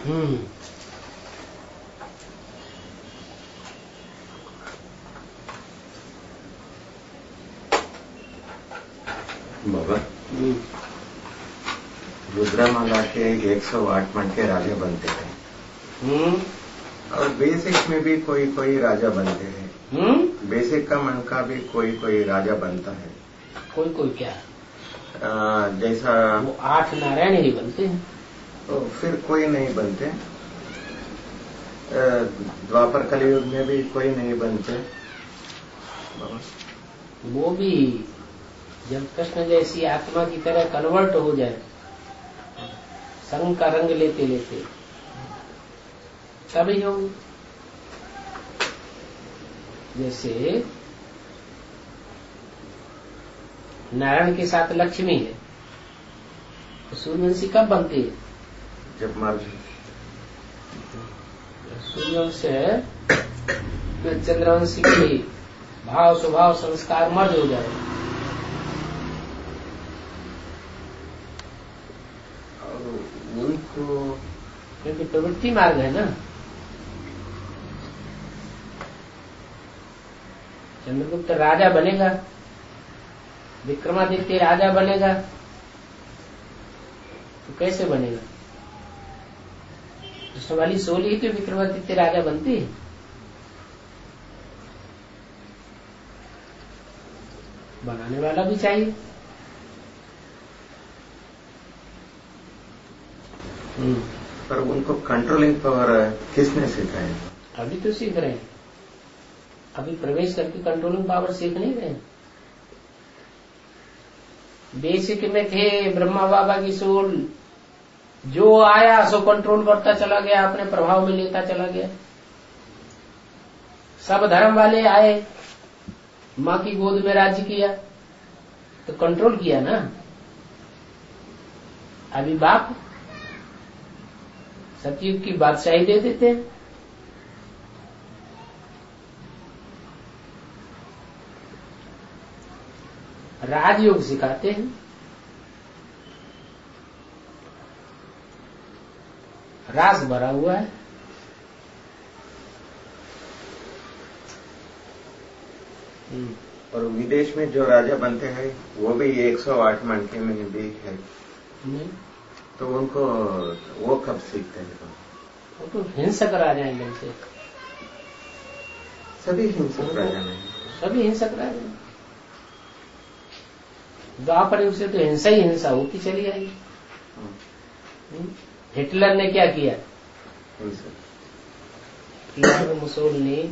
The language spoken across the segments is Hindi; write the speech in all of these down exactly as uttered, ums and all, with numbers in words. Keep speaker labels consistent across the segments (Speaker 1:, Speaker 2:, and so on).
Speaker 1: हम्म
Speaker 2: बाबा, रुद्रमाला के एक सौ आठ मन के राजा बनते हैं।
Speaker 1: हम्म
Speaker 2: और बेसिक में भी कोई कोई राजा बनते हैं।
Speaker 1: हम्म
Speaker 2: बेसिक का मन का भी कोई कोई राजा बनता है।
Speaker 1: कोई कोई क्या
Speaker 2: आ, जैसा
Speaker 1: वो आठ नारायण ही बनते हैं।
Speaker 2: तो फिर कोई नहीं बनते। द्वापर कलयुग में भी कोई नहीं बनते।
Speaker 1: वो भी जब कृष्ण जैसी आत्मा की तरह कन्वर्ट हो जाए, संग का रंग लेते लेते, तभी होंगे। जैसे नारायण के साथ लक्ष्मी है, तो सूर्यवंशी कब बनती है?
Speaker 2: जब मर
Speaker 1: सूर्यवंश है तो चंद्रवंशी की भाव स्वभाव संस्कार मर्ज हो जाए।
Speaker 2: और उनको
Speaker 1: क्योंकि प्रवृत्ति मार्ग है ना। चंद्रगुप्त राजा बनेगा, विक्रमादित्य राजा बनेगा, तो कैसे बनेगा? कृष्ण वाली सोल ही तो विक्रमादित्य राजा बनती है। बनाने वाला भी चाहिए।
Speaker 2: पर उनको कंट्रोलिंग पावर किसने सिखाया?
Speaker 1: अभी तो सीख रहे हैं। अभी प्रवेश करके कंट्रोलिंग पावर सीख नहीं रहे। बेसिक में थे ब्रह्मा बाबा की सोल, जो आया सो कंट्रोल करता चला गया, अपने प्रभाव में लेता चला गया। सब धर्म वाले आए, माँ की गोद में राज्य किया, तो कंट्रोल किया ना। अभी बाप सतयुग की बादशाही दे देते हैं। राजयोग सिखाते हैं। रास भरा हुआ है।
Speaker 2: और विदेश में जो राजा बनते हैं वो भी एक सौ आठ मन के में भी है।
Speaker 1: नहीं
Speaker 2: तो उनको वो कब सीखते हैं?
Speaker 1: वो तो हिंसक राजा हैं बनते।
Speaker 2: सभी हिंसक राजा नहीं,
Speaker 1: सभी हिंसक राजा। द्वापर युग से तो हिंसा ही हिंसा होती चली आई। हिटलर ने क्या किया? हिटलर, मुसोलिनी,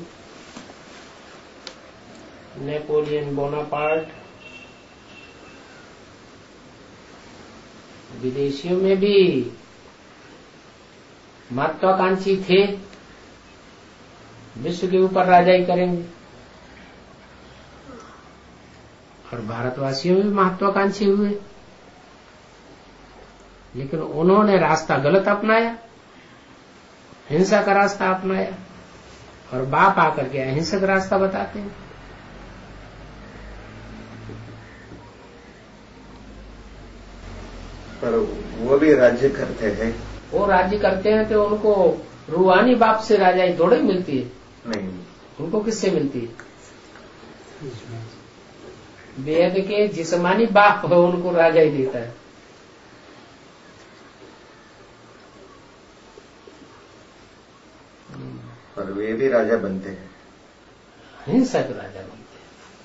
Speaker 1: नेपोलियन बोनापार्ट, विदेशियों में भी महत्वाकांक्षी थे, विश्व के ऊपर राजाई करेंगे। और भारतवासियों में भी महत्वाकांक्षी हुए, लेकिन उन्होंने रास्ता गलत अपनाया, हिंसा का रास्ता अपनाया। और बाप आकर के अहिंसक रास्ता बताते हैं।
Speaker 2: पर वो भी राज्य करते हैं।
Speaker 1: वो राज्य करते हैं तो उनको रूहानी बाप से राजाई थोड़ी मिलती है।
Speaker 2: नहीं,
Speaker 1: उनको किससे मिलती है? वेद के जिस्मानी बाप उनको राजाई देता है।
Speaker 2: पर वे भी राजा बनते हैं,
Speaker 1: हिंसक राजा बनते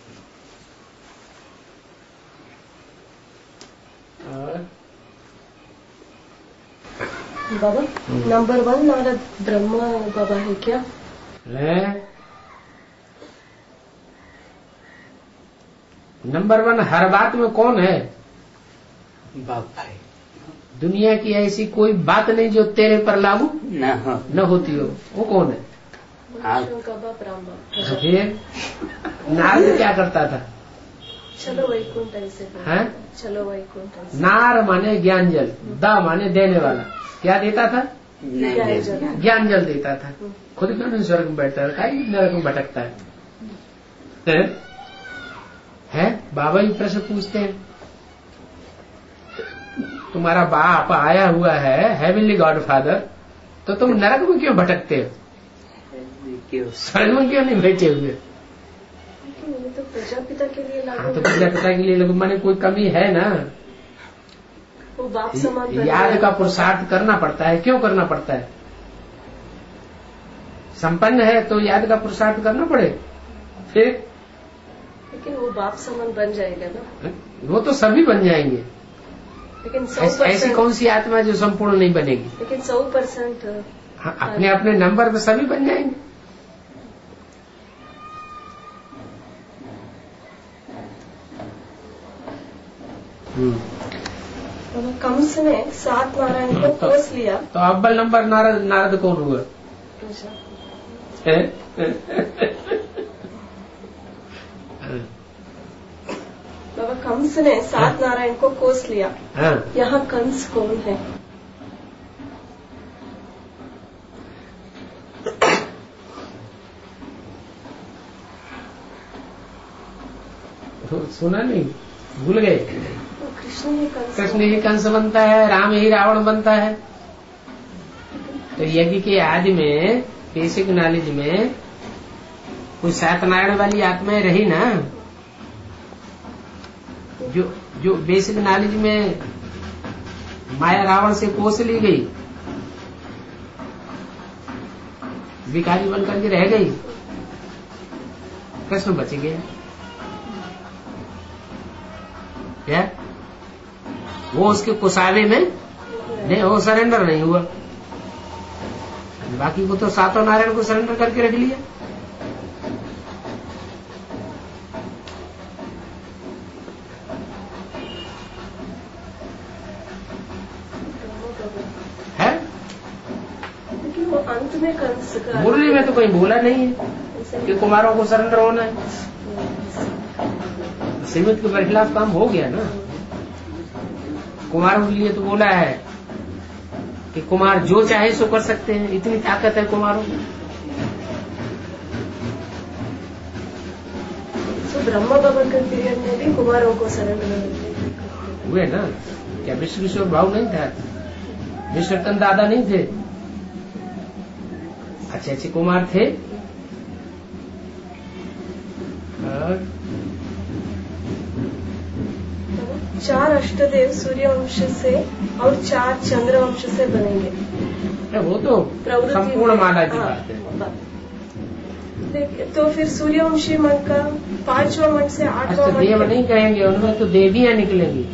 Speaker 1: हैं। और
Speaker 3: बाबा नंबर वन नारद ब्रह्मा बाबा है क्या?
Speaker 1: है नंबर वन। हर बात में कौन है? बाप भाई। दुनिया की ऐसी कोई बात नहीं जो तेरे पर लागू न हो, न होती हो। वो कौन है? फिर नारद क्या करता था?
Speaker 3: चलो वैकुंठ ऐसे
Speaker 1: है।
Speaker 3: चलो वैकुंठ।
Speaker 1: नार माने ज्ञान जल, दा माने देने वाला। क्या देता था? ज्ञान जल देता था। खुद क्यों नहीं स्वर्ग में बैठता है, नरक में भटकता है? है? है? बाबा ही प्रश्न पूछते हैं। तुम्हारा बाप आया हुआ है, हेवनली गॉड फादर, तो तुम नरक में क्यों भटकते हो? स्वर्ग में क्यों नहीं बैठे हुए?
Speaker 3: तो प्रजापिता के लिए लागू।
Speaker 1: हाँ, तो प्रजापिता के लिए लोग माने कोई कमी है ना।
Speaker 3: वो बाप समान
Speaker 1: याद का पुरुषार्थ करना पड़ता है। क्यों करना पड़ता है? संपन्न है तो याद का पुरुषार्थ करना पड़े फिर।
Speaker 3: लेकिन वो बाप समान बन जाएगा ना।
Speaker 1: वो तो सभी बन जाएंगे,
Speaker 3: लेकिन
Speaker 1: ऐसी कौन सी आत्मा जो संपूर्ण नहीं बनेगी?
Speaker 3: लेकिन सौ परसेंट
Speaker 1: हाँ, अपने अपने नंबर पे सभी बन जाएंगे।
Speaker 3: कंस ने सात नारायण को कोस लिया।
Speaker 1: तो अव्वल नंबर नारद नारद कौन हुआ?
Speaker 3: बाबा कंस ने सात नारायण को कोस लिया।
Speaker 1: हाँ।
Speaker 3: यहाँ कंस कौन है?
Speaker 1: सुना नहीं, भूल गए?
Speaker 3: कृष्ण ही कंस
Speaker 1: कृष्ण ही कंस बनता है, राम ही रावण बनता है। तो यज्ञ के आदि में बेसिक नॉलेज में कोई सत्यनारायण वाली आत्माएं रही ना, जो जो बेसिक नॉलेज में माया रावण से कोस ली गई, भिखारी बन करके रह गई, कृष्ण बच गए। क्या वो उसके कुसावे में नहीं, वो सरेंडर नहीं हुआ। बाकी को तो सातों नारायण को सरेंडर करके रख लिया। है
Speaker 3: लेकिन वो अंत में कंस का
Speaker 1: मुरली में तो कहीं बोला नहीं है कि कुमारों को सरेंडर होना है। सीमित के बरखिलाफ काम हो गया ना। कुमारों के लिए तो बोला है कि कुमार जो चाहे सो कर सकते हैं, इतनी ताकत है कुमारों में।
Speaker 3: तो ब्रह्मा बाबा के पीरियड में भी कुमारों को सरेंडर
Speaker 1: हुए ना। क्या विश्व किशोर भाव नहीं था? विश्वरतन दादा नहीं थे? अच्छे अच्छे कुमार थे। और
Speaker 3: चार अष्टदेव सूर्यवंश से और चार चंद्रवंश से बनेंगे।
Speaker 1: वो तो संपूर्ण माला की बात है।
Speaker 3: तो फिर सूर्यवंशी मन का पांचवा मन से आठवां मन
Speaker 1: देव नहीं कहेंगे, उनमें तो देवियां निकलेंगी।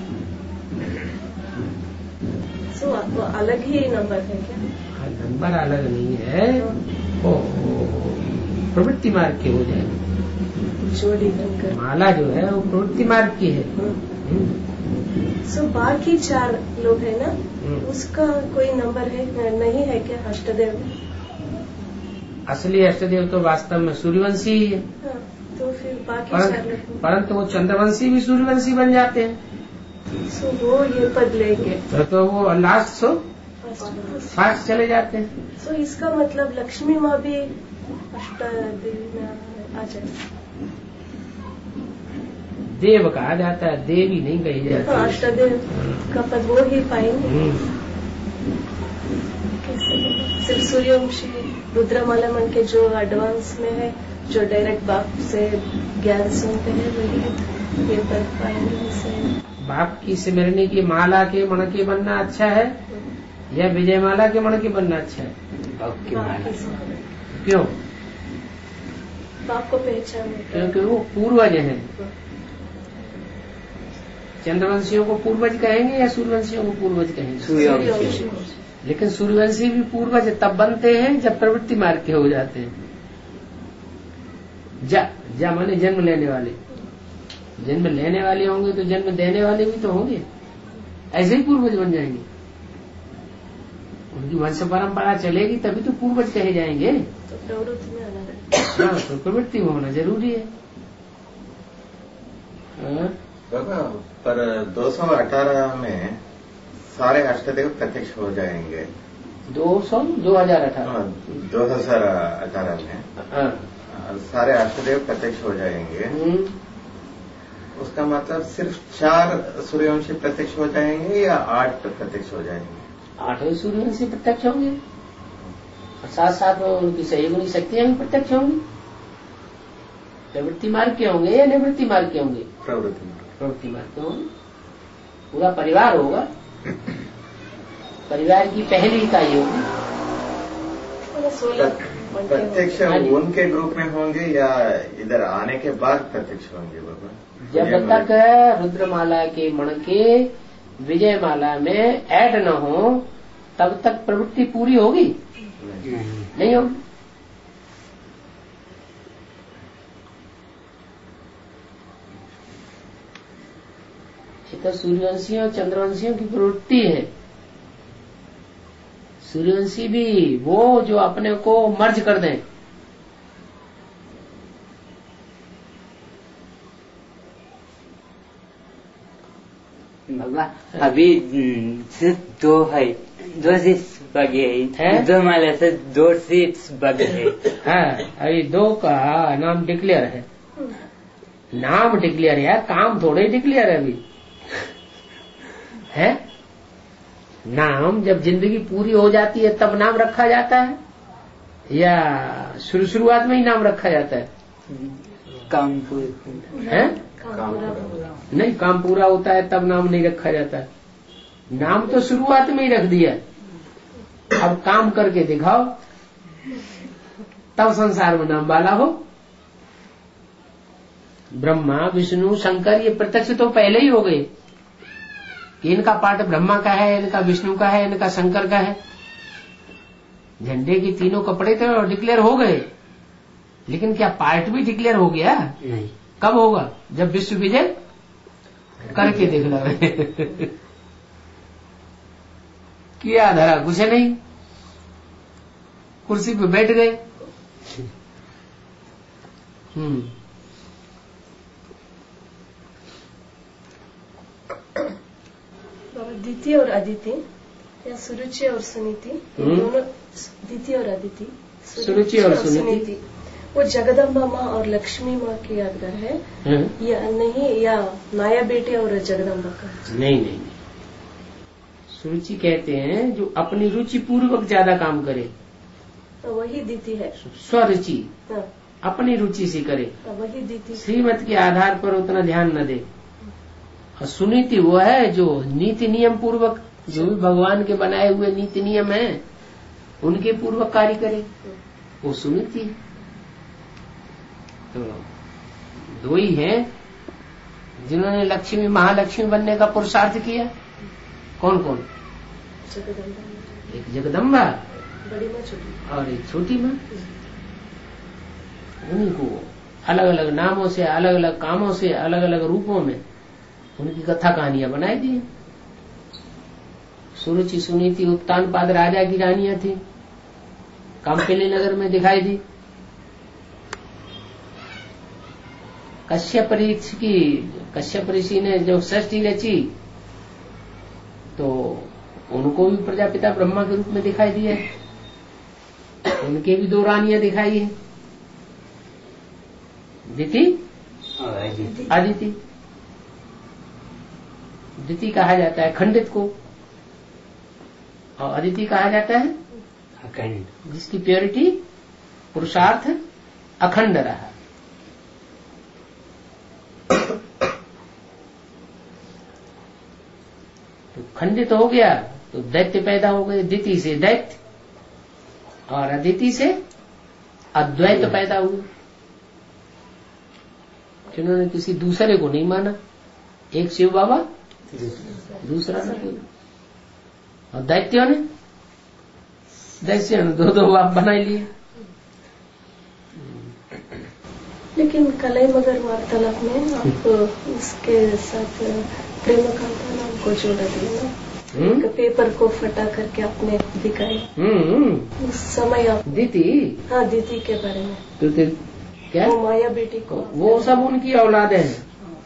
Speaker 3: तो वो अलग ही नंबर है क्या?
Speaker 1: नंबर अलग नहीं है, वो प्रवृत्ति मार्ग के हो जाएंगे।
Speaker 3: जोड़ी बनकर
Speaker 1: माला जो है वो प्रवृत्ति मार्ग की है।
Speaker 3: सो बाकी चार लोग है ना, उसका कोई नंबर है नहीं है क्या अष्टदेव में?
Speaker 1: असली अष्टदेव तो वास्तव में सूर्यवंशी ही है।
Speaker 3: हाँ, तो फिर बाकी
Speaker 1: परंतु,
Speaker 3: चार लोग
Speaker 1: परंतु वो चंद्रवंशी भी सूर्यवंशी बन जाते हैं।
Speaker 3: सो वो ये पद लेंगे
Speaker 1: तो, तो वो लास्ट सो फास्ट चले जाते हैं।
Speaker 3: सो इसका मतलब लक्ष्मी माँ भी अष्टदेव में आ जाए।
Speaker 1: देव कहा जाता है, देवी नहीं कही जाती।
Speaker 3: हाँ, अष्टदेव का पद वो ही पाएंगे। सिर्फ सूर्यवंशी रुद्रमाला मन के जो एडवांस में है, जो डायरेक्ट बाप से ज्ञान सुनते हैं, वही ये पद पाएंगे।
Speaker 1: बाप की सिमरनी की माला के मण के बनना अच्छा है या विजय माला के मण के बनना अच्छा है?
Speaker 3: बाप की माला।
Speaker 1: क्यों?
Speaker 3: बाप को पहचान,
Speaker 1: क्योंकि वो पूर्वज है। चंद्रवंशियों को पूर्वज कहेंगे या सूर्यवंशियों को पूर्वज कहेंगे?
Speaker 3: सूर्यवंशी।
Speaker 1: लेकिन सूर्यवंशी भी पूर्वज तब बनते हैं जब प्रवृत्ति मार्ग के हो जाते हैं। जा जा माने जन्म लेने वाले। जन्म लेने वाले होंगे तो जन्म देने वाले भी तो होंगे, ऐसे ही पूर्वज बन जाएंगे। उनकी वंश परंपरा चलेगी तभी तो पूर्वज कहे जाएंगे।
Speaker 3: तो प्रवृत्ति में आना,
Speaker 1: हाँ, तो प्रवृत्ति में होना जरूरी है।
Speaker 2: बाबा, पर दो सौ अठारह में सारे अष्टदेव प्रत्यक्ष हो जाएंगे।
Speaker 1: दो सौ दो हजार अठारह
Speaker 2: दो हजार अठारह में सारे अष्टदेव प्रत्यक्ष हो जाएंगे। उसका मतलब सिर्फ चार सूर्यवंशी प्रत्यक्ष हो जाएंगे या आठ प्रत्यक्ष हो जाएंगे?
Speaker 1: आठ सूर्यवंशी प्रत्यक्ष होंगे। और साथ साथ में उनकी सहयोगी शक्तियां भी प्रत्यक्ष होंगी। प्रवृत्ति मार्ग के होंगे या निवृत्ति मार्ग के होंगे?
Speaker 2: प्रवृत्ति मार्ग
Speaker 1: प्रवृत्ति मार्ग के होंगे। पूरा परिवार होगा, परिवार की पहली इकाई होगी।
Speaker 2: प्रत्यक्ष उनके ग्रुप में होंगे या इधर आने के बाद प्रत्यक्ष होंगे बाबा?
Speaker 1: जब तक रुद्रमाला के मण के विजय माला में ऐड न हो तब तक प्रवृत्ति पूरी होगी नहीं, नहीं होगी। ये तो सूर्यवंशियों और चंद्रवंशियों की प्रवृत्ति है। सूर्यवंशी भी वो जो अपने को मर्ज कर दें।
Speaker 4: बाबा अभी सिर्फ दो है, दो सीट्स बगे है, दो माला से दो सीट्स बगे है।
Speaker 1: हाँ, अभी दो का नाम डिक्लेयर है। नाम डिक्लेयर है, काम थोड़े डिक्लेयर है अभी है। नाम जब जिंदगी पूरी हो जाती है तब नाम रखा जाता है या शुरू शुरुआत में ही नाम रखा जाता है?
Speaker 4: काम पूरा
Speaker 1: है
Speaker 2: काम पूरा
Speaker 1: नहीं, काम पूरा होता है तब नाम नहीं रखा जाता है। नाम तो शुरुआत में ही रख दिया, अब काम करके दिखाओ तब संसार में नाम वाला हो। ब्रह्मा विष्णु शंकर ये प्रत्यक्ष तो पहले ही हो गए कि इनका पार्ट ब्रह्मा का है, इनका विष्णु का है, इनका शंकर का है। झंडे के तीनों कपड़े तो डिक्लेयर हो गए, लेकिन क्या पार्ट भी डिक्लेयर हो गया?
Speaker 4: नहीं।
Speaker 1: कब होगा? जब विश्व विजय करके देखना किया धरा कुछ नहीं, कुर्सी पे बैठ गए। हम्म
Speaker 3: दीति और अदिति या सुरुचि और सुनीति, दोनों दीति और अदिति,
Speaker 1: सुरुचि और सुनीति,
Speaker 3: वो जगदम्बा माँ और लक्ष्मी माँ की यादगार है या नहीं, या माया बेटे और जगदम्बा का?
Speaker 1: नहीं नहीं, सुरुचि कहते हैं जो अपनी रुचि पूर्वक ज्यादा काम करे,
Speaker 3: तो वही दीति है।
Speaker 1: स्वरुचि,
Speaker 3: हाँ।
Speaker 1: अपनी रुचि से करे,
Speaker 3: तो वही दीति।
Speaker 1: श्रीमत के आधार पर उतना ध्यान न दे। और सुनीति वो है जो नीति नियम पूर्वक, जो भी भगवान के बनाए हुए नीति नियम हैं उनके पूर्वक कार्य करे, वो सुनीति। तो दो ही हैं जिन्होंने लक्ष्मी महालक्ष्मी बनने का पुरुषार्थ किया। कौन कौन?
Speaker 3: जगदम्बा,
Speaker 1: एक जगदम्बा
Speaker 3: बड़ी माँ, छोटी
Speaker 1: और एक छोटी माँ। उन्हीं को अलग अलग नामों से, अलग अलग कामों से, अलग अलग रूपों में उनकी कथा कहानियां बनाई दी। सुरुचि सुनीति उत्तानपाद राजा की रानियां थी, काम्पिली नगर में दिखाई दी। कश्यप ऋषि की कश्यप ऋषि ने जो सृष्टि रची तो उनको भी प्रजापिता ब्रह्मा के रूप में दिखाई दिया। उनके भी दो रानियां दिखाई है, दिति अदिति। दिति कहा जाता है खंडित को और अदिति कहा जाता है
Speaker 4: अखंड,
Speaker 1: जिसकी प्योरिटी पुरुषार्थ अखंड रहा। तो खंडित हो गया तो दैत्य पैदा हो गए, दिति से दैत्य और अदिति से अद्वैत पैदा हुए, जिन्होंने किसी दूसरे को नहीं माना। एक शिव बाबा, दूसरा नहीं, और दैत्यों ने दैत्यों ने दो दो बाप बना लिए।
Speaker 3: लेकिन कलई मगर वार्तालाप में आप इसके साथ प्रेम कांता नाम को जोड़ा दिया, पेपर को फटा करके आपने दिखाई। उस समय आप
Speaker 1: दीति,
Speaker 3: हाँ दीति के बारे में
Speaker 1: तो क्या
Speaker 3: वो माया बेटी को,
Speaker 1: वो सब उनकी औलाद है।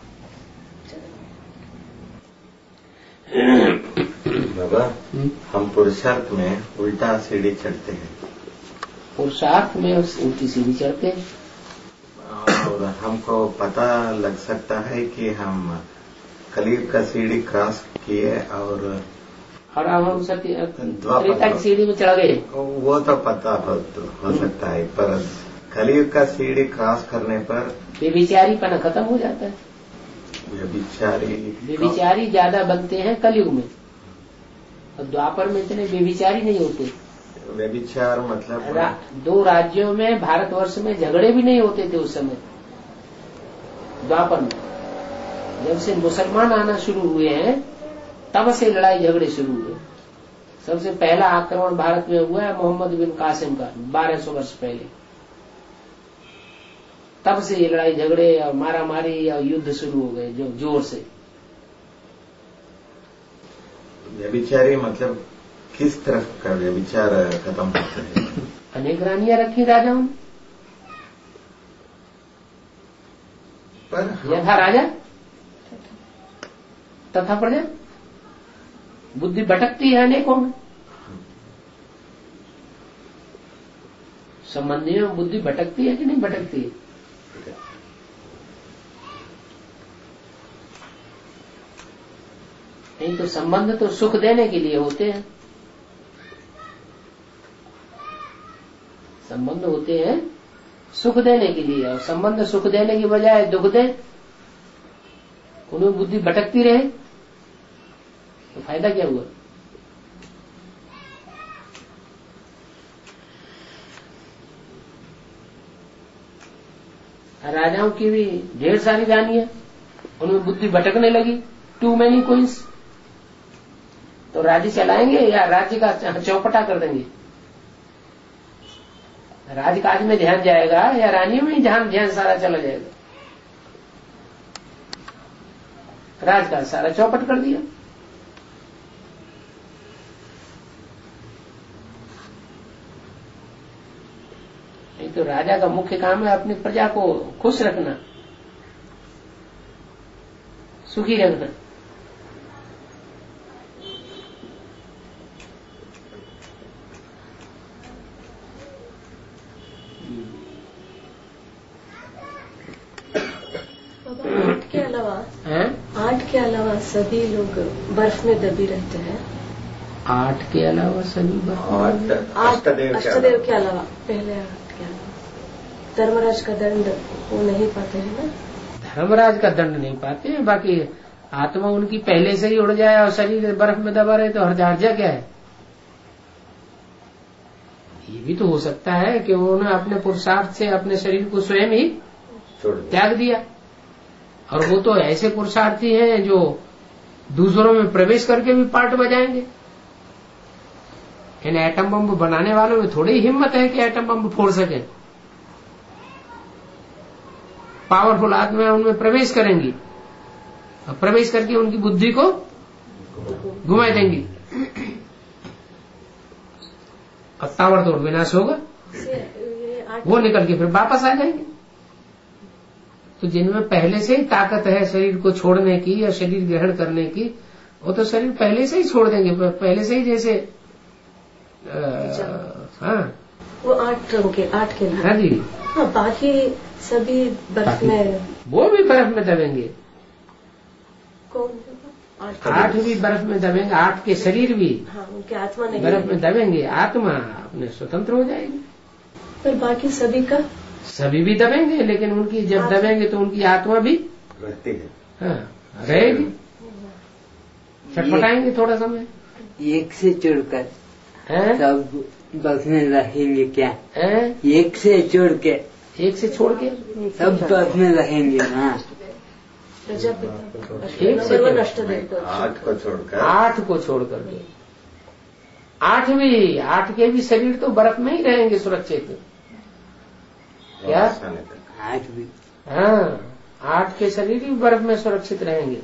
Speaker 2: बाबा हम पुरुषार्थ में उल्टा सीढ़ी चढ़ते हैं,
Speaker 1: पुरुषार्थ में उल्टी सीढ़ी चढ़ते हैं,
Speaker 2: और हमको पता लग सकता है कि हम कलयुग का सीढ़ी क्रॉस किए और
Speaker 1: और अब हम सत्य त्रेता की सीढ़ी में चढ़ गए।
Speaker 2: वो तो पता हो, तो हो सकता है, पर कलयुग का सीढ़ी क्रॉस करने पर
Speaker 1: बेविचारीपना खत्म हो जाता है।
Speaker 2: बेविचारी
Speaker 1: बेविचारी ज्यादा बनते हैं कलयुग में, और द्वापर में इतने बेविचारी नहीं होते।
Speaker 2: व्यभिचार मतलब
Speaker 1: रा, दो राज्यों में भारतवर्ष में झगड़े भी नहीं होते थे उस समय द्वापर में। जब से मुसलमान आना शुरू हुए हैं तब से लड़ाई झगड़े शुरू हुए। सबसे पहला आक्रमण भारत में हुआ है मोहम्मद बिन कासिम का बारह सौ वर्ष पहले। तब से ये लड़ाई झगड़े और मारा मारी और युद्ध शुरू हो गए जो जोर से।
Speaker 2: व्यभिचारी मतलब किस तरफ का व्यभिचार खत्म होता है?
Speaker 1: अनेक रानियां रखी राजाओं ने,
Speaker 2: पर
Speaker 1: यथा राजा तथा प्रजा। बुद्धि भटकती है अनेकों में, संबंधियों में बुद्धि भटकती है कि नहीं भटकती है? नहीं तो संबंध तो सुख देने के लिए होते हैं। संबंध होते हैं सुख देने के लिए, और संबंध सुख देने की बजाय दुख दे, उन्हें बुद्धि भटकती रहे तो फायदा क्या हुआ? राजाओं की भी ढेर सारी रानियां, उनमें बुद्धि भटकने लगी, टू मैनी क्वींस। तो राज्य चलाएंगे या राज्य का चौपटा कर देंगे? राजकाज में ध्यान जाएगा या रानियों में ही ध्यान ध्यान सारा चला जाएगा? राजकाज सारा चौपट कर दिया। नहीं तो राजा का मुख्य काम है अपनी प्रजा को खुश रखना, सुखी रखना।
Speaker 3: आर्ट के अलावा आर्ट के अलावा सभी लोग बर्फ में दबी रहते हैं।
Speaker 1: आर्ट के अलावा सभी बर्फ
Speaker 2: अष्टदेव
Speaker 3: अष्टदेव के अलावा पहले आर्ट के अलावा धर्मराज का दंड वो नहीं पाते हैं ना?
Speaker 1: धर्मराज का दंड नहीं पाते हैं, बाकी आत्मा उनकी पहले से ही उड़ जाए और शरीर बर्फ में दबा रहे तो हर्जा क्या है? ये भी तो हो सकता है कि उन्होंने अपने पुरुषार्थ से अपने शरीर को स्वयं ही त्याग दिया, और वो तो ऐसे पुरुषार्थी हैं जो दूसरों में प्रवेश करके भी पार्ट बजाएंगे। इन एटम बम बनाने वालों में थोड़ी हिम्मत है कि एटम बम फोड़ सके। पावरफुल आत्मा उनमें प्रवेश करेंगी और प्रवेश करके उनकी बुद्धि को घुमा देंगी और ताबड़तोड़ विनाश होगा। वो निकल के फिर वापस आ जाएंगे। तो जिनमें पहले से ही ताकत है शरीर को छोड़ने की या शरीर ग्रहण करने की, वो तो शरीर पहले से ही छोड़ देंगे, पहले से ही। जैसे आ, हाँ
Speaker 3: वो आठ रंग के आठ के
Speaker 1: हाँ जी
Speaker 3: हाँ, बाकी सभी बर्फ में,
Speaker 1: वो भी बर्फ में दबेंगे।
Speaker 3: कौन?
Speaker 1: आठ भी बर्फ में दबेंगे, आठ के शरीर भी
Speaker 3: हाँ, उनकी आत्मा नहीं
Speaker 1: बर्फ में दबेंगे, आत्मा अपने स्वतंत्र हो जाएगी।
Speaker 3: पर बाकी सभी का
Speaker 1: सभी भी दबेंगे, लेकिन उनकी जब दबेंगे तो उनकी आत्मा भी
Speaker 2: रहती है,
Speaker 1: हाँ रहेगी, छटपटाएंगे थोड़ा समय।
Speaker 4: एक से जुड़कर सब बर्फ में रहेंगे क्या?
Speaker 1: है?
Speaker 4: एक से जोड़ के
Speaker 1: एक से छोड़ के
Speaker 4: सब बर्फ में रहेंगे। हाँ,
Speaker 1: एक से
Speaker 3: अष्टदेव
Speaker 2: आठ को छोड़कर
Speaker 1: आठ को छोड़ करके आठ भी आठ के भी शरीर तो बर्फ में ही रहेंगे सुरक्षित। क्या?
Speaker 4: आठ भी
Speaker 1: हाँ, आठ के शरीर भी बर्फ में सुरक्षित रहेंगे।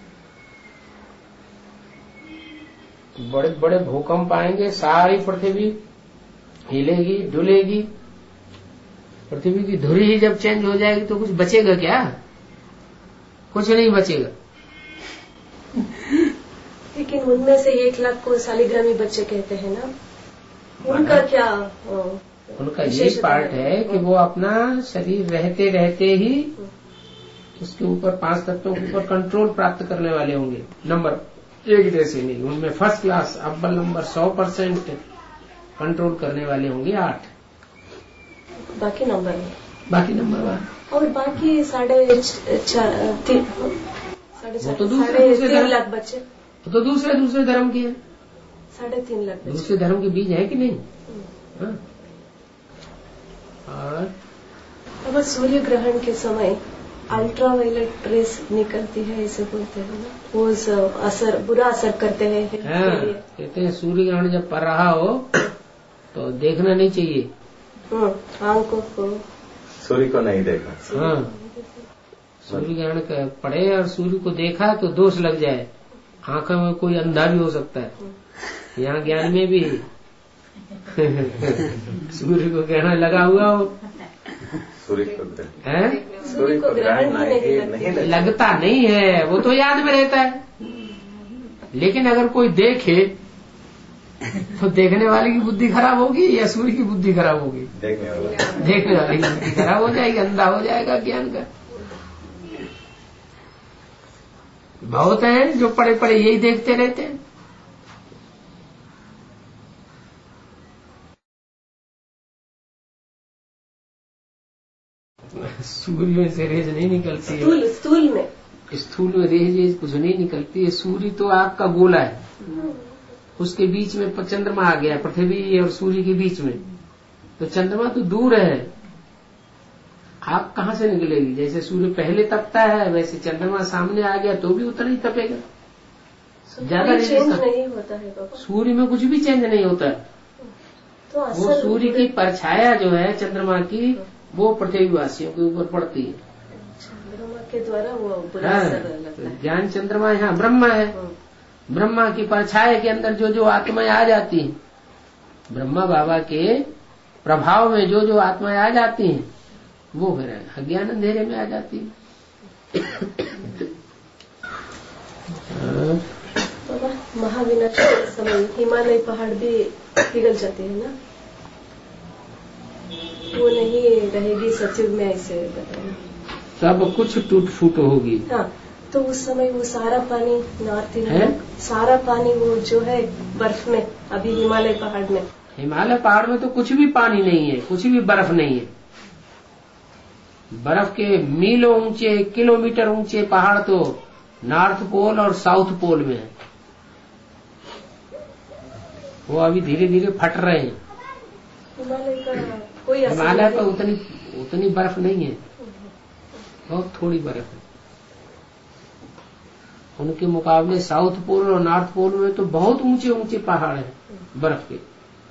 Speaker 1: बड़े बड़े भूकंप आएंगे, सारी पृथ्वी हिलेगी डुलेगी। पृथ्वी की धुरी ही जब चेंज हो जाएगी तो कुछ बचेगा क्या? कुछ नहीं बचेगा।
Speaker 3: लेकिन उनमें से एक लाख को शालिग्रामी बच्चे कहते हैं ना, उनका क्या?
Speaker 1: उनका ये पार्ट है कि वो अपना शरीर रहते रहते ही उसके ऊपर पांच तत्वों के ऊपर कंट्रोल प्राप्त करने वाले होंगे। नंबर एक जैसे नहीं, उनमें फर्स्ट क्लास अव्वल नंबर सौ परसेंट कंट्रोल करने वाले होंगे आठ,
Speaker 3: बाकी नंबर
Speaker 1: बाकी नंबर वन,
Speaker 3: और बाकी साढ़े तीन
Speaker 1: वो तो दूसरे दूसरे
Speaker 3: तीन
Speaker 1: धर्म,
Speaker 3: लाख बच्चे
Speaker 1: वो तो दूसरे दूसरे धर्म के हैं,
Speaker 3: साढ़े तीन लाख बच्चे
Speaker 1: दूसरे धर्म के बीज है कि नहीं। हाँ। और
Speaker 3: अब सूर्य ग्रहण के समय अल्ट्रावायलेट रेस निकलती है, इसे बोलते हैं ना, वो असर बुरा असर करते हैं।
Speaker 1: हाँ, कहते हैं सूर्य ग्रहण जब पड़ रहा हो तो देखना नहीं चाहिए,
Speaker 3: आंखों को,
Speaker 2: सूर्य को नहीं देखा।
Speaker 1: हाँ, सूर्य ग्रहण पड़े और सूर्य को देखा तो दोष लग जाए, आंखों में कोई अंधा भी हो सकता है, यहाँ ज्ञान में भी सूर्य को ग्रहण लगा हुआ हो,
Speaker 2: सूर्य को
Speaker 1: है
Speaker 2: सूर्य को ग्रहण नहीं, नहीं
Speaker 1: लगता नहीं है, वो तो याद में रहता है, लेकिन अगर कोई देखे तो देखने वाले की बुद्धि खराब होगी या सूर्य की बुद्धि खराब होगी?
Speaker 2: देखने वाले
Speaker 1: देखने वाले की बुद्धि खराब हो जाएगी, अंधा हो जाएगा ज्ञान का। बहुत हैं जो पड़े पड़े यही देखते रहते हैं। सूर्य में से रेज नहीं निकलती है,
Speaker 3: स्थूल स्थूल में
Speaker 1: स्थूल में रेज कुछ नहीं निकलती है। सूर्य तो आपका गोला है, उसके बीच में चंद्रमा आ गया, पृथ्वी और सूर्य के बीच में, तो चंद्रमा तो दूर है, आग कहाँ से निकलेगी? जैसे सूर्य पहले तपता है वैसे चंद्रमा सामने आ गया तो भी उतना ही तपेगा, ज्यादा
Speaker 3: चेंज नहीं होता है बाबा।
Speaker 1: सूर्य में कुछ भी चेंज नहीं होता,
Speaker 3: तो
Speaker 1: वो सूर्य की परछाया जो है चंद्रमा की वो पृथ्वीवासियों के ऊपर पड़ती है,
Speaker 3: चंद्रमा के द्वारा वो बुरा असर लगता है।
Speaker 1: ज्ञान चंद्रमा यहाँ ब्रह्मा है, ब्रह्मा की परछाया के अंदर जो जो आत्माएं आ जाती हैं, ब्रह्मा बाबा के प्रभाव में जो जो आत्माएं आ जाती हैं वो फिर अज्ञान अंधेरे में आ जाती है।
Speaker 3: बाबा महाविनाश के समय हिमालय पहाड़ भी पिघल जाते हैं ना, वो नहीं रहेगी सचिव में, ऐसे बताए
Speaker 1: सब कुछ टूट फूट होगी।
Speaker 3: हाँ, तो उस समय वो सारा पानी नॉर्थ इंडिया, सारा पानी वो जो है बर्फ में, अभी हिमालय पहाड़ में,
Speaker 1: हिमालय पहाड़ में तो कुछ भी पानी नहीं है, कुछ भी बर्फ नहीं है, बर्फ के मीलों ऊंचे किलोमीटर ऊंचे पहाड़ तो नॉर्थ पोल और साउथ पोल में है, वो अभी धीरे धीरे फट रहे हैं।
Speaker 3: हिमालय का कोई असर
Speaker 1: हिमालय पर उतनी उतनी बर्फ नहीं है, बहुत थोड़ी बर्फ है, उनके मुकाबले साउथ पोल और नॉर्थ पोल में तो बहुत ऊंचे ऊंचे पहाड़ हैं बर्फ के।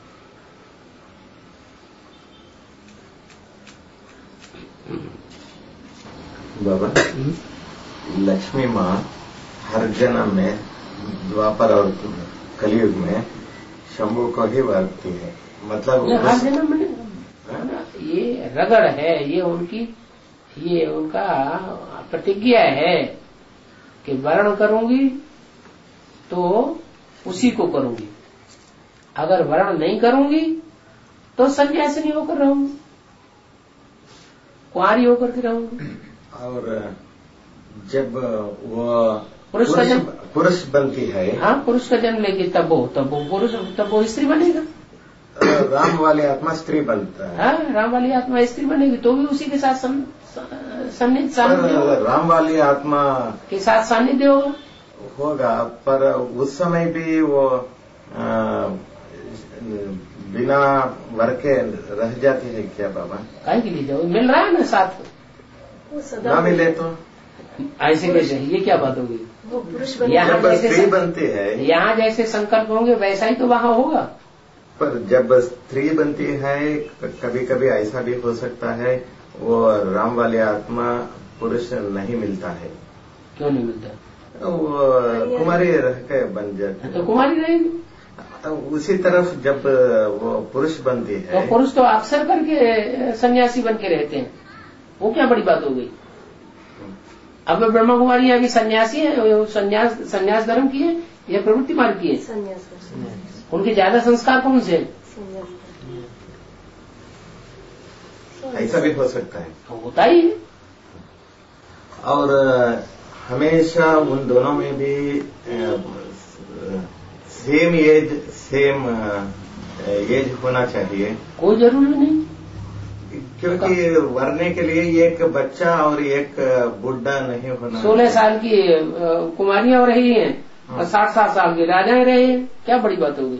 Speaker 2: बाबा, लक्ष्मी माँ हर जन्म में द्वापर और कलयुग में शंभू को ही वर्तती है, मतलब
Speaker 1: हर जन्म में ये रगड़ है, ये उनकी ये उनका प्रतिज्ञा है कि वर्ण करूंगी तो उसी को करूंगी, अगर वर्ण नहीं करूंगी तो सन्यासिनी होकर रहूंगी, कुंवारी होकर के रहूंगी।
Speaker 2: और जब वो
Speaker 1: पुरुष का जन्म
Speaker 2: पुरुष बनती है,
Speaker 1: हाँ पुरुष का जन्म लेके तब वो तब वो पुरुष तब वो स्त्री बनेगा,
Speaker 2: राम वाली आत्मा स्त्री बनता है।
Speaker 1: हाँ, राम वाली आत्मा स्त्री बनेगी तो भी उसी के साथ सान्निध्य
Speaker 2: राम वाली आत्मा
Speaker 1: के साथ सान्निध्य होगा
Speaker 2: होगा, पर उस समय भी वो आ, बिना वर के रह जाती है क्या बाबा?
Speaker 1: काहे के लिए जाओ, मिल रहा है ना साथ,
Speaker 2: ना मिले तो
Speaker 1: ऐसे कैसे, ये क्या बात होगी?
Speaker 3: वो पुरुष
Speaker 1: यहाँ
Speaker 2: स्त्री बनती है,
Speaker 1: यहाँ जैसे संकल्प होंगे वैसा ही तो वहाँ होगा।
Speaker 2: पर जब स्त्री बनती है कभी कभी ऐसा भी हो सकता है वो राम वाली आत्मा पुरुष नहीं मिलता है।
Speaker 1: क्यों नहीं मिलता?
Speaker 2: वो कुमारी रह के बन जाती,
Speaker 1: तो कुमारी रहेगी।
Speaker 2: उसी तरफ जब वो पुरुष बनती है,
Speaker 1: तो पुरुष तो अक्सर करके सन्यासी बन के रहते हैं, वो क्या बड़ी बात हो गई? अब ब्रह्मा कुमारी अभी सन्यासी है, सन्यास सन्यास धर्म की है या प्रवृत्ति मार्ग की है?
Speaker 3: सन्यास।
Speaker 1: उनके ज्यादा संस्कार कौन से?
Speaker 2: ऐसा भी हो सकता है,
Speaker 1: तो होता ही है।
Speaker 2: और हमेशा उन दोनों में भी सेम एज सेम एज होना चाहिए?
Speaker 1: कोई जरूरी नहीं,
Speaker 2: क्योंकि वरने के लिए एक बच्चा और एक बुढ़ा नहीं होना।
Speaker 1: सोलह साल की कुमारियां हो रही हैं और साठ साठ साल के राजाएं रहे हैं, क्या बड़ी बात हो गई?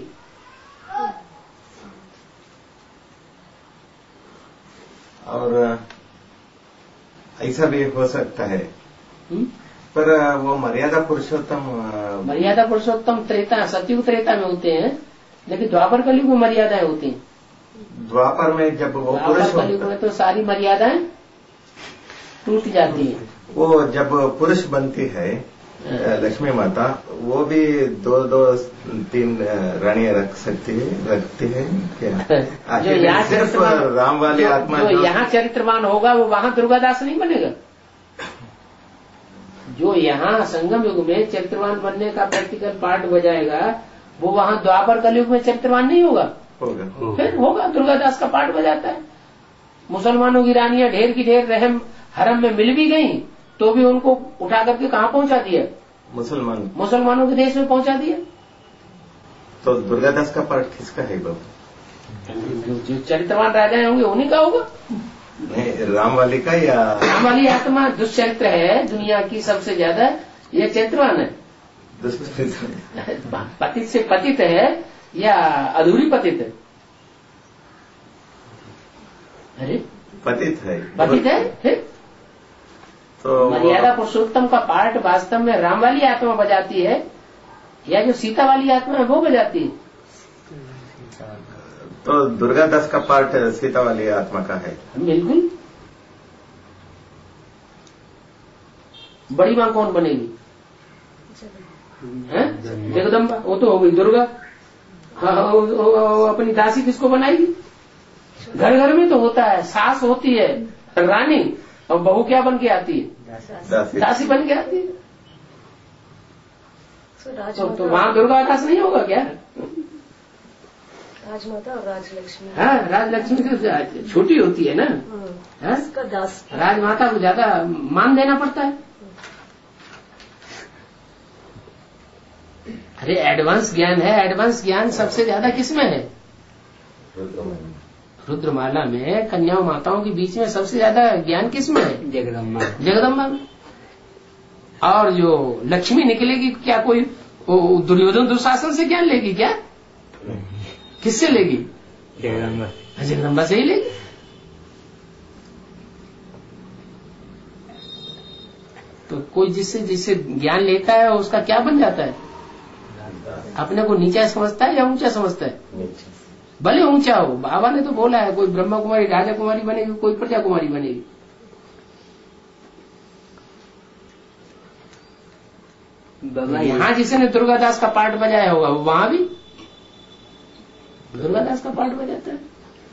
Speaker 2: और ऐसा भी हो सकता है। हुँ? पर वो मर्यादा पुरुषोत्तम
Speaker 1: मर्यादा पुरुषोत्तम त्रेता सतयुग त्रेता में होते हैं, लेकिन द्वापर कलयुग में मर्यादाएं होती हैं।
Speaker 2: द्वापर में जब वो पुरुष
Speaker 1: कलयुग में तो सारी मर्यादाएं टूट जाती हैं।
Speaker 2: वो जब पुरुष बनती है लक्ष्मी माता, वो भी दो दो तीन रानियां रख सकती है, रखती है क्या?
Speaker 1: जो यहाँ
Speaker 2: सिर्फ राम वाली आत्मा
Speaker 1: जो, जो यहाँ चरित्रवान होगा वो वहाँ दुर्गादास नहीं बनेगा। जो यहाँ संगम युग में चरित्रवान बनने का प्रैक्टिकल पार्ट बजाएगा, वो वहाँ द्वापर कलयुग में चरित्रवान नहीं होगा।
Speaker 2: होगा
Speaker 1: फिर होगा, दुर्गादास का पार्ट बजाता है। मुसलमानों की रानियां ढेर की ढेर रहम हरम में मिल भी गई तो भी उनको उठा करके कहाँ पहुंचा दिया?
Speaker 2: मुसलमान
Speaker 1: मुसलमानों के देश में पहुंचा दिया।
Speaker 2: तो दुर्गादास का पार्ट किसका है बाबू?
Speaker 1: जो, जो चरित्रवान राजा होंगे उन्हीं का होगा।
Speaker 2: नहीं, राम वाली का या
Speaker 1: राम वाली आत्मा दुष्चरित्र है दुनिया की सबसे ज्यादा, ये चरित्रवान है। पतित से पतित है या अधूरी पतित है? अरे
Speaker 2: पतित है,
Speaker 1: पतित है। फिर
Speaker 2: तो
Speaker 1: मर्यादा पुरुषोत्तम का पार्ट वास्तव में राम वाली आत्मा बजाती है या जो सीता वाली आत्मा है वो बजाती है?
Speaker 2: तो दुर्गादास का पार्ट सीता वाली आत्मा का है।
Speaker 1: बिल्कुल। बड़ी मां कौन बनेगी? जगदम्बा। वो तो हो गई दुर्गा। हाँ, अपनी दासी किसको बनाएगी? घर घर में तो होता है, सास होती है रानी और बहू क्या बन के आती है?
Speaker 2: दासी,
Speaker 1: दासी बन के आती है। तो, तो वहाँ दुर्गादास नहीं होगा क्या?
Speaker 3: राजमाता और राजलक्ष्मी।
Speaker 1: हाँ, राजलक्ष्मी तो छोटी होती है ना। हाँ? राजमाता को ज्यादा मान देना पड़ता है। अरे एडवांस ज्ञान है, एडवांस ज्ञान सबसे ज्यादा किसमें है? रुद्रमाला में कन्या माताओं के बीच में सबसे ज्यादा ज्ञान किसमें है?
Speaker 4: जगदम्बा।
Speaker 1: जगदम्बा में। और जो लक्ष्मी निकलेगी क्या कोई दुर्योधन दुशासन से ज्ञान लेगी क्या? किससे लेगी?
Speaker 4: जगदम्बा।
Speaker 1: जगदम्बा से ही लेगी। तो कोई जिससे जिससे ज्ञान लेता है उसका क्या बन जाता है? अपने को नीचा समझता है या ऊंचा समझता है? भले ऊंचा हो। बाबा ने तो बोला है कोई ब्रह्मा कुमारी राजा कुमारी बनेगी, कोई प्रजा कुमारी बनेगी। यहाँ जिसने दुर्गादास का पार्ट बजाया होगा वहां भी दुर्गादास का पार्ट बजाता है।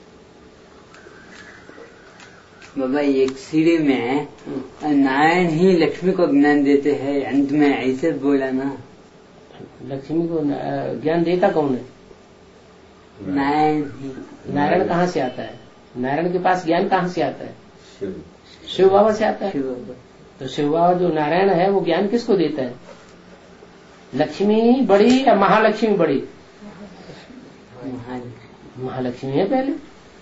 Speaker 4: बाबा एक सीढ़ी में नारायण ही लक्ष्मी को ज्ञान देते हैं, अंत में ऐसे बोला ना।
Speaker 1: लक्ष्मी को ज्ञान देता कौन है?
Speaker 4: नारायण।
Speaker 1: नारायण कहाँ से आता है? नारायण के पास ज्ञान कहाँ से आता है? शिव बाबा से आता है। तो शिव बाबा जो नारायण है वो ज्ञान किसको देता है? लक्ष्मी बड़ी या महालक्ष्मी बड़ी? महालक्ष्मी है पहले।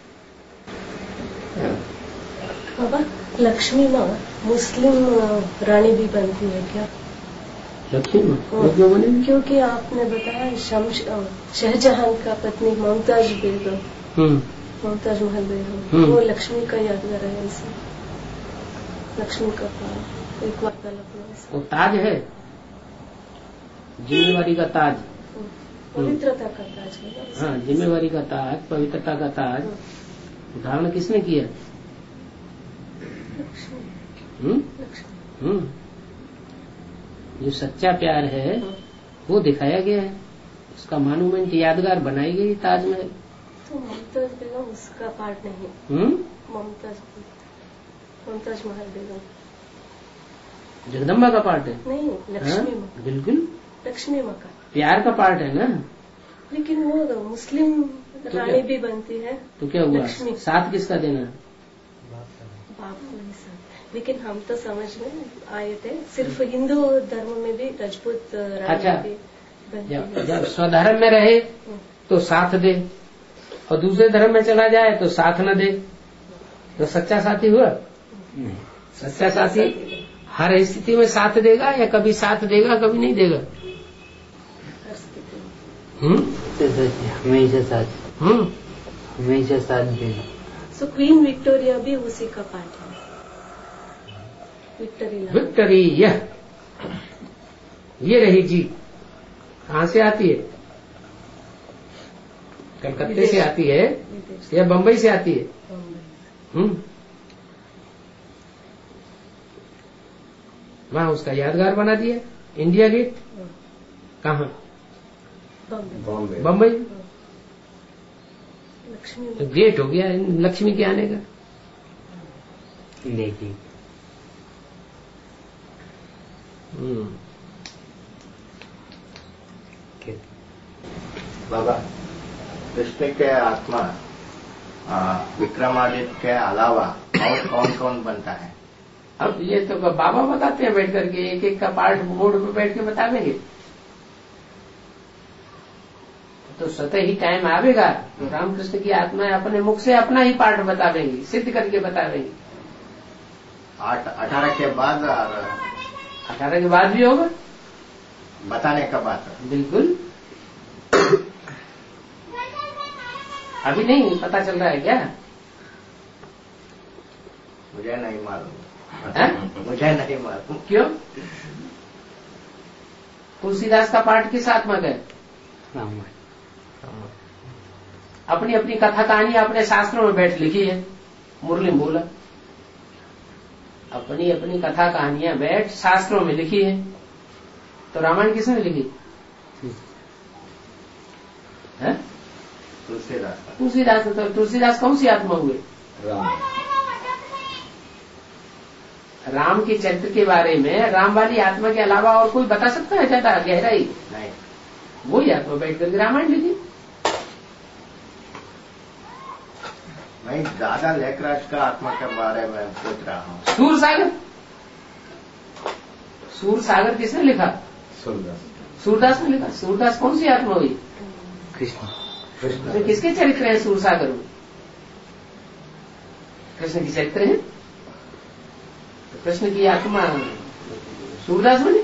Speaker 3: बाबा लक्ष्मी माँ मुस्लिम रानी भी बनती है क्या?
Speaker 1: लक्ष्मी माँ क्यों बनेगी?
Speaker 3: क्योंकि आपने बताया शाहजहां का पत्नी मुमताज बेगम, मुमताज महल बेगम, वो लक्ष्मी का यादगार है। ऐसे लक्ष्मी का एक वार्तालाप
Speaker 1: वो ताज है, जिम्मेवारी का ताज,
Speaker 3: पवित्रता का ताज है।
Speaker 1: हाँ, जिम्मेवारी का ताज, पवित्रता का ताज धारण किसने किया? हम्म हम्म जो सच्चा प्यार है वो दिखाया गया है, उसका मॉन्यूमेंट यादगार बनाई गई ताजमहल।
Speaker 3: तो मुमताज बेगम उसका पार्ट नहीं?
Speaker 1: हम्म
Speaker 3: मुमताज मुमताज महल बेगम
Speaker 1: जगदम्बा का पार्ट है?
Speaker 3: नहीं, लक्ष्मी माँ।
Speaker 1: बिल्कुल
Speaker 3: लक्ष्मी माँ का
Speaker 1: प्यार का पार्ट है ना।
Speaker 3: लेकिन वो मुस्लिम
Speaker 1: तो
Speaker 3: रानी भी बनती है।
Speaker 1: तो क्या हुआ? साथ किसका देना?
Speaker 3: बाप को नहीं साथ। लेकिन हम तो समझ में आए थे सिर्फ हिंदू धर्म में भी राजपूत रानी
Speaker 1: अच्छा
Speaker 3: भी
Speaker 1: जब जब स्वधर्म में रहे तो साथ दे, और दूसरे धर्म में चला जाए तो साथ न दे, तो सच्चा साथी हुआ? सच्चा साथी हर स्थिति में साथ देगा, या कभी साथ देगा कभी नहीं देगा? हम्म
Speaker 4: हमेशा साथ
Speaker 1: हम्म
Speaker 4: हमेशा साथ देगा।
Speaker 3: सो क्वीन विक्टोरिया भी उसी का पार्ट है। विक्टोरी
Speaker 1: विक्टोरी यह ये रही जी, कहाँ से आती है? कलकत्ते से आती है या बम्बई से आती है? हम्म वहाँ उसका यादगार बना दिया, इंडिया गेट। कहाँ?
Speaker 2: बॉम्बे।
Speaker 1: बम्बई।
Speaker 3: लक्ष्मी
Speaker 1: तो गेट हो गया लक्ष्मी के आने का।
Speaker 4: देखिए
Speaker 1: हम्म
Speaker 2: बाबा, कृष्ण के आत्मा विक्रमादित्य के अलावा और कौन कौन बनता है?
Speaker 1: अब ये तो बाबा बताते हैं बैठ करके, एक एक का पार्ट बोर्ड पे बैठ के बतावेंगे, तो स्वतः ही टाइम आवेगा तो रामकृष्ण की आत्मा अपने मुख से अपना ही पार्ट बतावेंगी, सिद्ध करके बतावेंगी।
Speaker 2: आठ अठारह के बाद और
Speaker 1: अठारह के बाद भी होगा,
Speaker 2: बताने का बात।
Speaker 1: बिल्कुल। अभी नहीं पता चल रहा है क्या?
Speaker 2: मुझे नहीं मालूम, मुझे नहीं मालूम।
Speaker 1: क्यों? तुलसीदास का पाठ किस आत्मा का है? अपनी अपनी कथा कहानी अपने शास्त्रों में बैठ लिखी है, मुरली बोला। अपनी अपनी कथा कहानियां बैठ शास्त्रों में लिखी है, तो रामायण किसने लिखी है?
Speaker 2: तुलसीदास।
Speaker 1: तुलसीदास। तो तुलसीदास कौन सी आत्मा हुए?
Speaker 2: राम।
Speaker 1: राम के चरित्र के बारे में राम वाली आत्मा के अलावा और कोई बता सकता है ज्यादा गहराई?
Speaker 2: नहीं।
Speaker 1: वही आत्मा बैठ करके रामायण लिखी।
Speaker 2: मैं ज्यादा लेखराज का आत्मा के बारे में सोच रहा हूँ।
Speaker 1: सूर सागर। सूर सागर किसने लिखा?
Speaker 2: सूरदास।
Speaker 1: सूरदास ने लिखा। सूरदास कौन सी आत्मा हुई?
Speaker 4: कृष्ण।
Speaker 2: कृष्ण।
Speaker 1: तो किसके चरित्र हैं सूर सागर में? कृष्ण की चरित्र है। तो कृष्ण की आत्मा सूरदास बनी।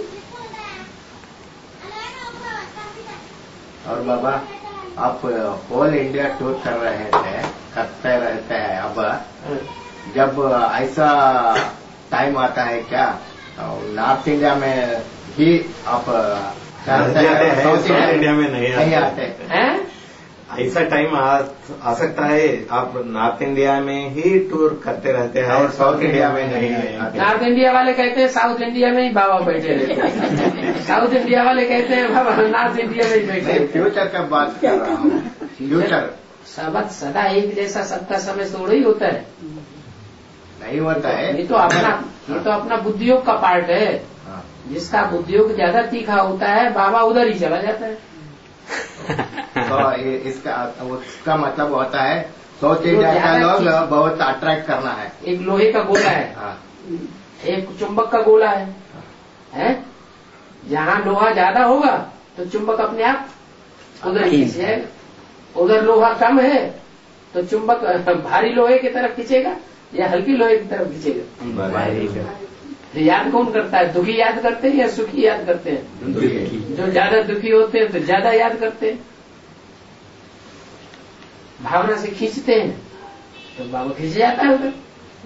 Speaker 2: और बाबा, आप होल इंडिया टूर कर रहे थे, करते रहते हैं। अब जब ऐसा टाइम आता है क्या नॉर्थ इंडिया में ही आप करते हैं? साउथ इंडिया में नहीं आते, नहीं आते हैं?
Speaker 5: ऐसा टाइम आ, आ सकता है आप नॉर्थ इंडिया में ही टूर करते रहते हैं
Speaker 2: और साउथ इंडिया में नहीं आते।
Speaker 1: नॉर्थ इंडिया वाले कहते हैं साउथ इंडिया में ही बाबा बैठे रहते हैं, साउथ इंडिया वाले कहते हैं बाबा नॉर्थ इंडिया में ही बैठे रहते हैं।
Speaker 2: फ्यूचर का बात कर रहा हूँ। फ्यूचर
Speaker 1: सब सदा एक जैसा सबका समय थोड़ा ही होता है,
Speaker 2: नहीं होता है।
Speaker 1: ये तो अपना ये तो अपना बुद्धियोग का पार्ट है। जिसका बुद्धियोग ज्यादा तीखा होता है बाबा उधर ही चला जाता है।
Speaker 2: तो इसका उसका मतलब होता है साउथ इंडिया का लोग बहुत अट्रैक्ट करना है।
Speaker 1: एक लोहे का गोला है,
Speaker 2: हाँ।
Speaker 1: एक चुंबक का गोला है, है? जहाँ लोहा ज्यादा होगा तो चुंबक अपने आप उधर खींच जाएगा, उधर लोहा कम है तो चुंबक भारी लोहे की तरफ खींचेगा या हल्की लोहे की तरफ खींचेगा। याद कौन करता है? दुखी याद करते हैं या सुखी याद करते हैं? जो ज्यादा दुखी होते हैं तो ज्यादा याद करते हैं, भावना से खींचते हैं तो बाबा खींच जाता है उधर।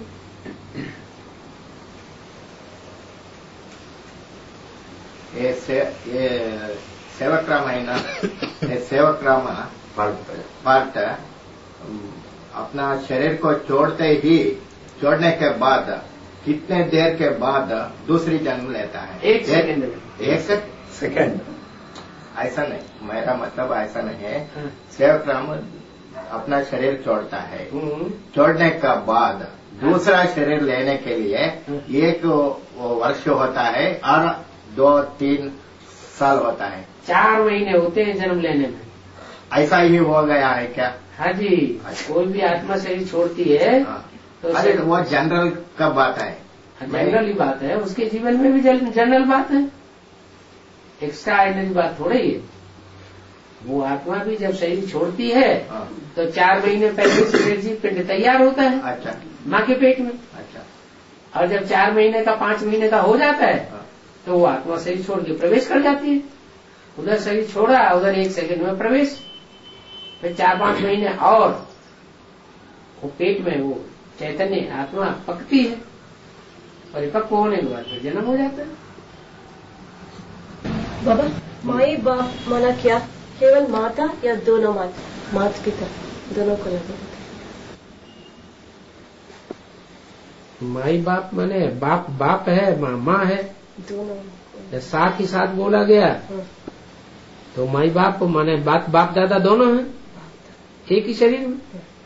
Speaker 2: ये से, ये सेवक राम है ना, ये सेवक राम पार्ट अपना शरीर को छोड़ते ही छोड़ने के बाद कितने देर के बाद दूसरी जन्म लेता है?
Speaker 1: एक सेकंड में।
Speaker 2: एक सेकंड ऐसा नहीं, मेरा मतलब ऐसा नहीं है। सेवक राम अपना शरीर छोड़ता है, छोड़ने का बाद दूसरा शरीर लेने के लिए एक वर्ष होता है और दो तीन साल होता है।
Speaker 1: चार महीने होते हैं जन्म लेने में।
Speaker 2: ऐसा ही हो गया है क्या?
Speaker 1: हाँ जी, कोई भी आत्मा शरीर छोड़ती है तो
Speaker 2: अरे वो जनरल का बात है,
Speaker 1: जनरल ही बात है, उसके जीवन में भी जनरल बात है। एक्स्ट्रा ऑर्डिनरी बात थोड़ा ही है। वो आत्मा भी जब शरीर छोड़ती है
Speaker 2: हाँ।
Speaker 1: तो चार महीने पहले से एनर्जी पिंड तैयार होता है
Speaker 2: अच्छा
Speaker 1: माँ के पेट में।
Speaker 2: अच्छा
Speaker 1: और जब चार महीने का पांच महीने का हो जाता है
Speaker 2: हाँ।
Speaker 1: तो वो आत्मा शरीर छोड़ के प्रवेश कर जाती है। उधर शरीर छोड़ा, उधर एक सेकंड में प्रवेश। फिर चार पांच महीने और वो पेट में वो चैतन्य आत्मा पकती है, परिपक्व होने के बाद फिर जन्म हो जाता है।
Speaker 3: बाबा, माई बाप माना क्या? केवल माता या दोनों माता, माता पिता दोनों को लगे?
Speaker 1: माई बाप माने बाप बाप है, माँ माँ है,
Speaker 3: दोनों
Speaker 1: साथ ही साथ बोला गया।
Speaker 3: हाँ।
Speaker 1: तो माई बाप माने बाप बाप दादा दोनों हैं एक ही शरीर में।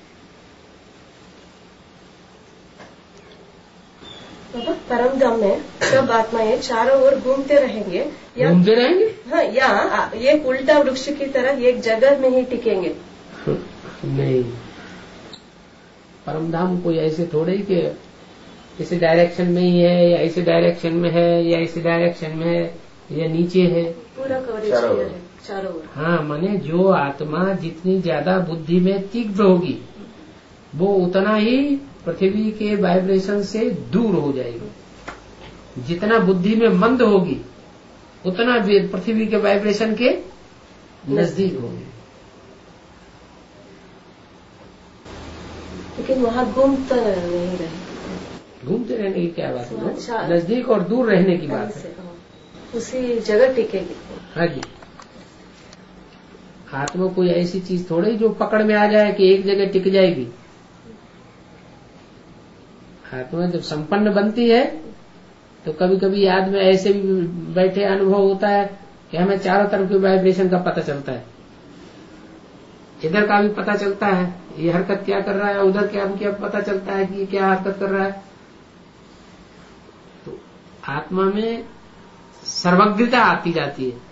Speaker 3: बाबा, परम धाम में सब आत्माएं चारों ओर घूमते रहेंगे या
Speaker 1: घूमते रहेंगे?
Speaker 3: हाँ, या एक उल्टा वृक्ष की तरह एक जगह में ही टिकेंगे?
Speaker 1: नहीं, परमधाम कोई ऐसे थोड़े ही कि इसी डायरेक्शन में ही है या इसी डायरेक्शन में है या इसी डायरेक्शन में है या नीचे है।
Speaker 3: पूरा कवरेज किया है चारों ओर।
Speaker 1: हाँ, माने जो आत्मा जितनी ज्यादा बुद्धि में तीव्र होगी वो उतना ही पृथ्वी के वाइब्रेशन से दूर हो जाएगी। जितना बुद्धि में मंद होगी उतना पृथ्वी के वाइब्रेशन के नजदीक होगी।
Speaker 3: लेकिन वहाँ घूमता नहीं रहे।
Speaker 1: घूमते रहने की क्या बात है?
Speaker 3: अच्छा।
Speaker 1: नजदीक और दूर रहने की बात है।
Speaker 3: उसी जगह टिकेगी।
Speaker 1: हाँ जी, आत्मा कोई ऐसी चीज थोड़ी जो पकड़ में आ जाए कि एक जगह टिक जाएगी। आत्मा जब संपन्न बनती है तो कभी कभी याद में ऐसे भी बैठे अनुभव होता है कि हमें चारों तरफ के वाइब्रेशन का पता चलता है। इधर का भी पता चलता है, ये हरकत क्या कर रहा है, उधर क्या क्या पता चलता है कि ये क्या हरकत कर रहा है। तो आत्मा में सर्वज्ञता आती जाती है,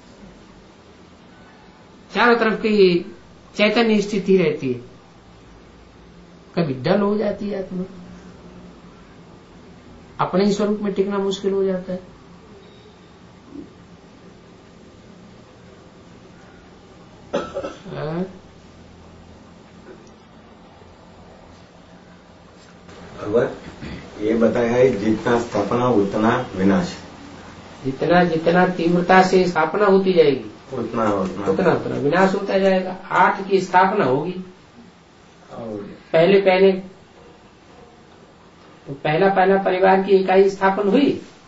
Speaker 1: चारों तरफ की चैतन्य स्थिति रहती है। कभी डल हो जाती है आत्मा, अपने ही स्वरूप में टिकना मुश्किल हो जाता है।
Speaker 5: भगवत ये बताया है जितना स्थापना उतना विनाश।
Speaker 1: जितना जितना तीव्रता से स्थापना होती जाएगी
Speaker 5: उतना उतना
Speaker 1: उतना उतना विनाश होता जाएगा। आठ की स्थापना होगी
Speaker 5: और
Speaker 1: पहले पहले तो पहला पहला परिवार की इकाई स्थापन हुई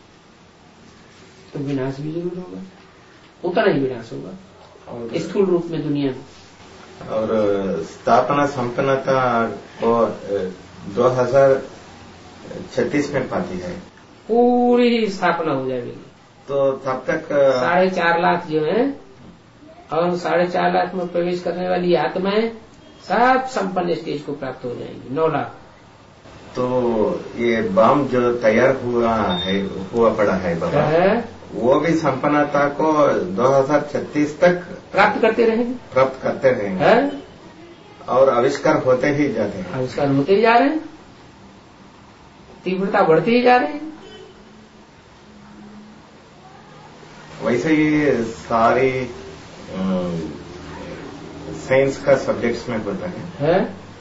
Speaker 1: तो विनाश भी जरूर होगा, उतना ही विनाश होगा
Speaker 5: और
Speaker 1: स्थूल रूप में दुनिया में।
Speaker 5: और स्थापना संपन्नता को दो हजार छत्तीस में पाती है,
Speaker 1: पूरी स्थापना हो जाएगी।
Speaker 5: तो तब तक
Speaker 1: साढ़े चार लाख जो है और साढ़े चार लाख में प्रवेश करने वाली आत्माएं सब संपन्न स्टेज को प्राप्त हो जाएंगी। नौ लाख।
Speaker 5: तो ये बम जो तैयार हुआ है हुआ पड़ा है बाबा
Speaker 1: है?
Speaker 5: वो भी संपन्नता को दो हजार छत्तीस तक
Speaker 1: प्राप्त करते रहेंगे
Speaker 5: प्राप्त करते रहेंगे
Speaker 1: है?
Speaker 5: और आविष्कार होते ही जाते हैं।
Speaker 1: आविष्कार होते ही जा रहे हैं, तीव्रता बढ़ती ही जा रही है।
Speaker 5: वैसे ही सारी साइंस का सब्जेक्ट्स में होता है,
Speaker 1: है?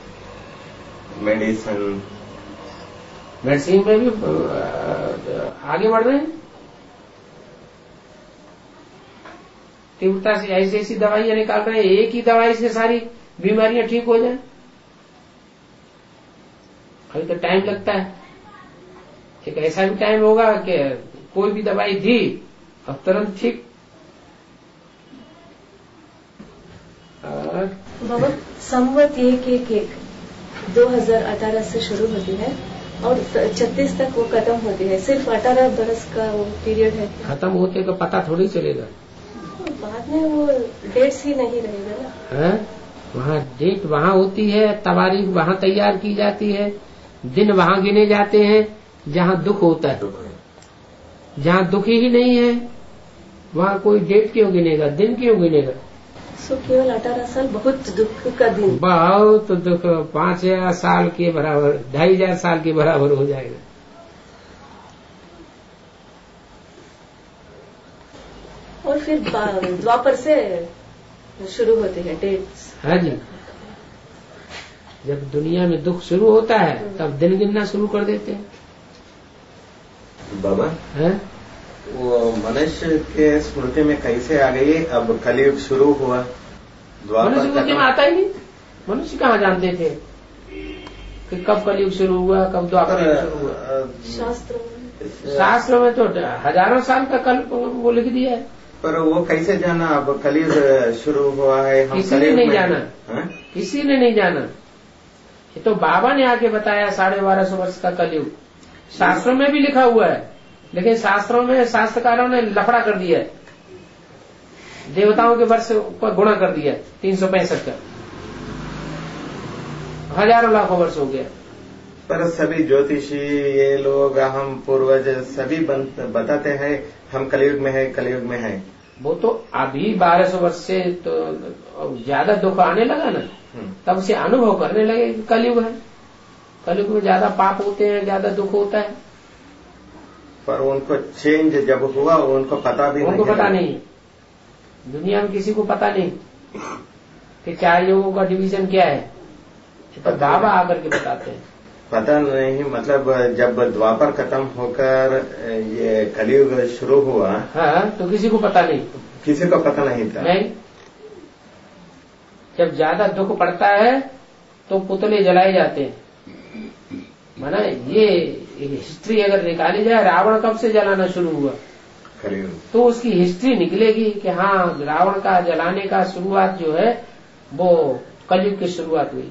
Speaker 5: मेडिसिन
Speaker 1: मेडिसिन में भी आ, आगे बढ़ रहे हैं। तीव्रता से ऐसी ऐसी दवाइयां निकाल रहे हैं, एक ही दवाई से सारी बीमारियां ठीक हो जाए। अभी तो टाइम लगता है, एक ऐसा भी टाइम होगा कि कोई भी दवाई दी और तुरंत ठीक।
Speaker 3: बाबा, संवत एक एक एक दो हजार अठारह से शुरू होती है और छत्तीस तक वो खत्म होती है। सिर्फ अठारह बरस का वो पीरियड है।
Speaker 1: खत्म होते का पता थोड़ी चलेगा,
Speaker 3: बाद में वो डेट्स ही नहीं रहेगा ना।
Speaker 1: है? वहाँ डेट वहाँ होती है, तवारीख वहाँ तैयार की जाती है, दिन वहाँ गिने जाते हैं जहाँ दुख होता है। जहाँ दुखी ही नहीं है वहाँ कोई डेट क्यों गिनेगा, दिन क्यों गिनेगा?
Speaker 3: सो केवल अठारह साल बहुत दुख का दिन,
Speaker 1: बहुत दुख, पांच हजार साल के बराबर, ढाई हजार साल के बराबर हो जाएगा।
Speaker 3: और फिर द्वापर से शुरू होते हैं डेट्स।
Speaker 1: हाँ जी, जब दुनिया में दुख शुरू होता है तब दिन गिनना शुरू कर देते हैं।
Speaker 5: बाबा
Speaker 1: है?
Speaker 5: वो मनुष्य के स्मृति में कैसे आ गई? अब कलयुग शुरू हुआ,
Speaker 1: मनुष्य स्मृति में आता ही नहीं। मनुष्य कहाँ जानते थे कि कब कलयुग शुरू हुआ, कब द्वापर शुरू हुआ?
Speaker 3: शास्त्र
Speaker 1: शास्त्र में तो हजारों साल का कल्प वो लिख दिया है।
Speaker 5: पर वो कैसे जाना अब कलयुग शुरू हुआ है? हम
Speaker 1: किसी ने नहीं जाना,
Speaker 5: है?
Speaker 1: किसी ने नहीं जाना। ये तो बाबा ने आके बताया साढ़े बारह सौ वर्ष का कलयुग। शास्त्रों में भी लिखा हुआ है, लेकिन शास्त्रों में शास्त्रकारों ने लफड़ा कर दिया है, देवताओं के वर्ष पर गुणा कर दिया तीन सौ पैंसठ का, हजारों लाखों वर्ष हो गया।
Speaker 5: पर सभी ज्योतिषी ये लोग, हम पूर्वज सभी बताते हैं हम कलयुग में है, कलयुग में है।
Speaker 1: वो तो अभी बारह सौ वर्ष से तो ज्यादा दुख आने लगा ना, तब से अनुभव करने लगे कि कलयुग है। कलयुग में ज्यादा पाप होते हैं, ज्यादा दुख होता है।
Speaker 5: पर उनको चेंज जब हुआ उनको पता भी
Speaker 1: उनको
Speaker 5: नहीं,
Speaker 1: पता नहीं, दुनिया में किसी को पता नहीं कि चार युगों का डिवीजन क्या है। तो बाबा आकर के बताते हैं।
Speaker 5: पता नहीं, मतलब जब द्वापर खत्म होकर ये कलयुग शुरू हुआ,
Speaker 1: हाँ, तो किसी को पता नहीं,
Speaker 5: किसी को पता नहीं था।
Speaker 1: नहीं, जब ज्यादा दुख पड़ता है तो पुतले जलाए जाते हैं। माना ये हिस्ट्री अगर निकाली जाए, रावण कब से जलाना शुरू हुआ,
Speaker 5: कलयुग,
Speaker 1: तो उसकी हिस्ट्री निकलेगी कि हाँ, रावण का जलाने का शुरुआत जो है वो कलयुग की शुरुआत हुई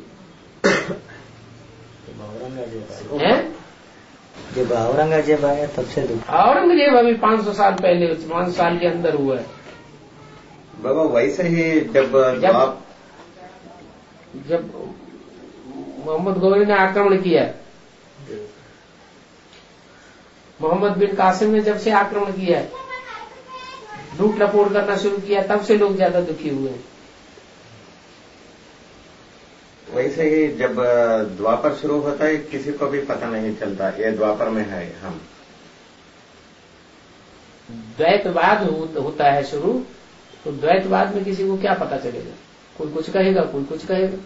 Speaker 1: है।
Speaker 4: जब औरंगजेब आया तब से दुख।
Speaker 1: औरंगजेब अभी पाँच सौ साल पहले, पाँच सौ साल के अंदर हुआ है।
Speaker 5: बाबा वैसे ही जब
Speaker 1: जब,
Speaker 5: आप
Speaker 1: जब मोहम्मद गौरी ने आक्रमण किया, मोहम्मद बिन कासिम ने जब से आक्रमण किया, लूट लपोट करना शुरू किया, तब से लोग ज्यादा दुखी हुए हैं।
Speaker 5: वैसे ही जब द्वापर शुरू होता है किसी को भी पता नहीं चलता ये द्वापर में है हम।
Speaker 1: द्वैतवाद होता है शुरू, तो द्वैतवाद में किसी को क्या पता चलेगा? कोई कुछ कहेगा, कोई कुछ कहेगा।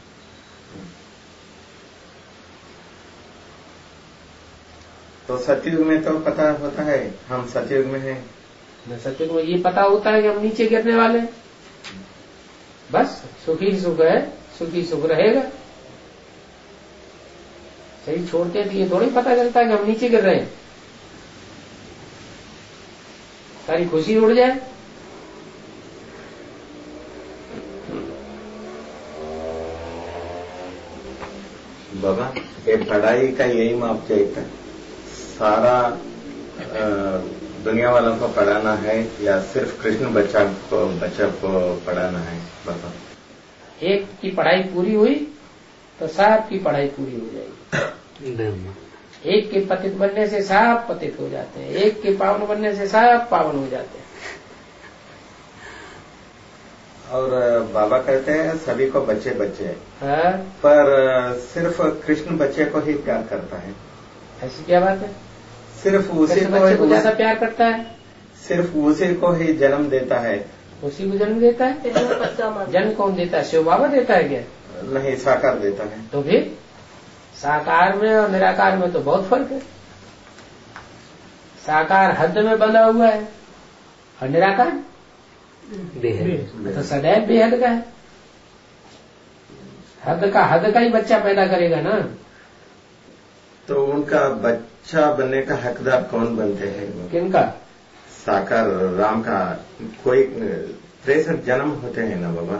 Speaker 5: तो सतयुग में तो पता होता है हम सतयुग में हैं।
Speaker 1: सतयुग में ये पता होता है कि हम नीचे गिरने वाले हैं। बस सुखी सुख है, सुखी सुख रहेगा। सही छोड़ते हैं तो ये थोड़ी पता चलता है कि हम नीचे गिर रहे हैं। सारी खुशी उड़ जाए।
Speaker 5: बाबा ये पढ़ाई का यही माप चाहिए, सारा दुनिया वालों को पढ़ाना है या सिर्फ कृष्ण बच्चा को बच्चा को पढ़ाना है? बाबा
Speaker 1: एक की पढ़ाई पूरी हुई तो सब की पढ़ाई पूरी हो जाएगी। एक के पतित बनने से सब पतित हो जाते हैं, एक के पावन बनने से सब पावन हो जाते हैं।
Speaker 5: और बाबा कहते हैं सभी को बच्चे बच्चे,
Speaker 1: हाँ?
Speaker 5: पर सिर्फ कृष्ण बच्चे को ही प्यार करता है।
Speaker 1: ऐसी क्या बात है?
Speaker 5: सिर्फ उसी को,
Speaker 1: बच्चे को ज्यादा प्यार करता है,
Speaker 5: सिर्फ उसी को ही जन्म देता है।
Speaker 1: उसी को जन्म देता है? जन्म कौन देता है? शिव बाबा देता है क्या?
Speaker 5: नहीं, साकार देता है।
Speaker 1: तो फिर साकार में और निराकार में तो बहुत फर्क है। साकार हद में बंधा हुआ है और निराकार बेहद, तो सदैव बेहद का है। हद का हद का ही बच्चा पैदा करेगा ना।
Speaker 5: तो उनका बच्चा बनने का हकदार कौन बनते हैं?
Speaker 1: किनका?
Speaker 5: साकार राम का कोई तिरसठ जन्म होते हैं ना बाबा,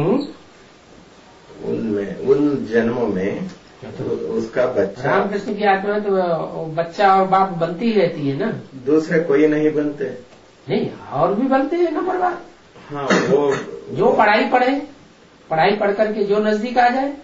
Speaker 5: उनमें उन जन्मों में तो उसका बच्चा,
Speaker 1: रामकृष्ण की आत्मा तो बच्चा और बाप बनती ही रहती है ना।
Speaker 5: दूसरे कोई नहीं बनते।
Speaker 1: नहीं, और भी बनते हैं नंबर बार।
Speaker 5: हाँ, वो
Speaker 1: जो पढ़ाई पढ़े, पढ़ाई पढ़ करके जो नजदीक आ जाए,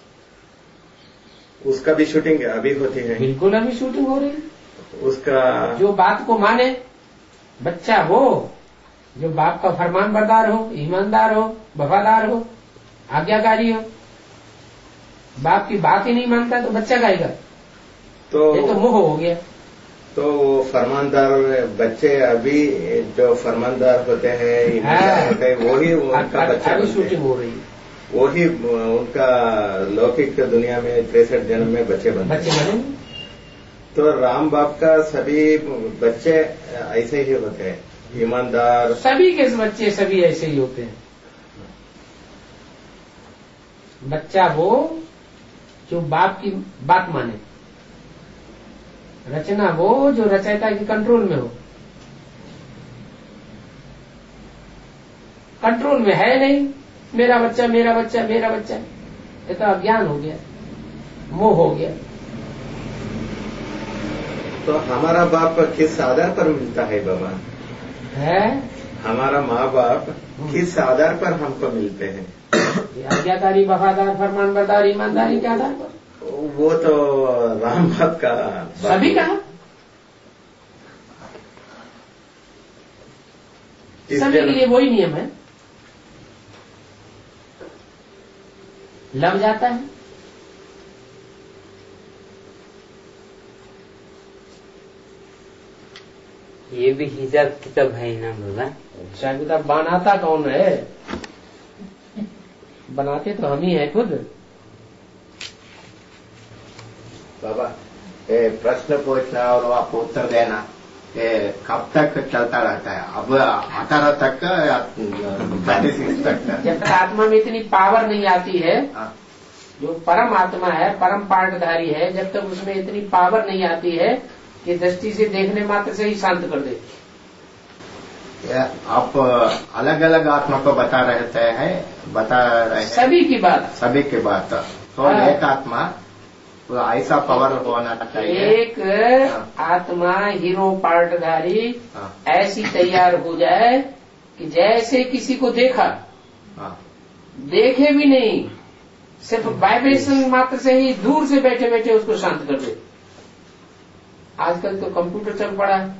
Speaker 5: उसका भी शूटिंग अभी होती है।
Speaker 1: बिल्कुल अभी शूटिंग हो रही है।
Speaker 5: उसका
Speaker 1: जो बात को माने, बच्चा हो, जो बाप का फरमान बरदार हो, ईमानदार हो, वफादार हो, आज्ञाकारी हो। बाप की बात ही नहीं मानता तो बच्चा गाएगा।
Speaker 5: तो
Speaker 1: ये तो मोह हो गया।
Speaker 5: तो वो फरमानदार बच्चे अभी जो फरमानदार होते हैं ईमानदार होते हैं वही उनका बच्चा
Speaker 1: अभी शूटिंग हो रही है,
Speaker 5: वही उनका लौकिक दुनिया में तिरसठ जन्म में बच्चे बनते
Speaker 1: बच्चे बने।
Speaker 5: तो राम बाप का सभी बच्चे ऐसे ही होते हैं, ईमानदार।
Speaker 1: सभी के बच्चे सभी ऐसे ही होते हैं। बच्चा वो जो बाप की बात माने, रचना वो जो रचयिता के कंट्रोल में हो। कंट्रोल में है नहीं, मेरा बच्चा मेरा बच्चा मेरा बच्चा, ये तो अज्ञान हो गया, मोह हो गया।
Speaker 5: तो हमारा बाप किस आधार पर मिलता है बाबा?
Speaker 1: है
Speaker 5: हमारा माँ बाप किस आधार पर हमको मिलते हैं?
Speaker 1: आज्ञाकारी, वफादार, फरमान बरदार, ईमानदारी के आधार पर।
Speaker 5: वो तो राम बाप का
Speaker 1: सभी का, सभी के लिए वही नियम है। लग जाता है
Speaker 4: ये भी हिसाब किताब है ना बाबा?
Speaker 1: हिसाब किताब बनाता कौन है? बनाते तो हम ही हैं खुद।
Speaker 2: बाबा ये प्रश्न पूछना और आपको उत्तर देना ये कब तक चलता रहता है? अब अठारह तक थर्टी सिक्स तक?
Speaker 1: जब तक आत्मा में इतनी पावर नहीं आती है,
Speaker 2: हाँ।
Speaker 1: जो परम आत्मा है, परम पार्टधारी है, जब तक उसमें इतनी पावर नहीं आती है कि दृष्टि से देखने मात्र से ही शांत कर दे।
Speaker 2: आप अलग अलग आत्मा को बता रहते हैं, बता रहे हैं
Speaker 1: सभी की बात,
Speaker 2: सभी की बात। तो
Speaker 1: हाँ।
Speaker 2: एक आत्मा तो ऐसा पावर होना चाहिए,
Speaker 1: एक आत्मा हीरो पार्टधारी
Speaker 2: हाँ।
Speaker 1: ऐसी तैयार हो जाए कि जैसे किसी को देखा,
Speaker 2: हाँ।
Speaker 1: देखे भी नहीं, सिर्फ वाइब्रेशन मात्र से ही दूर से बैठे बैठे उसको शांत कर दे। आजकल तो कंप्यूटर चल पड़ा है,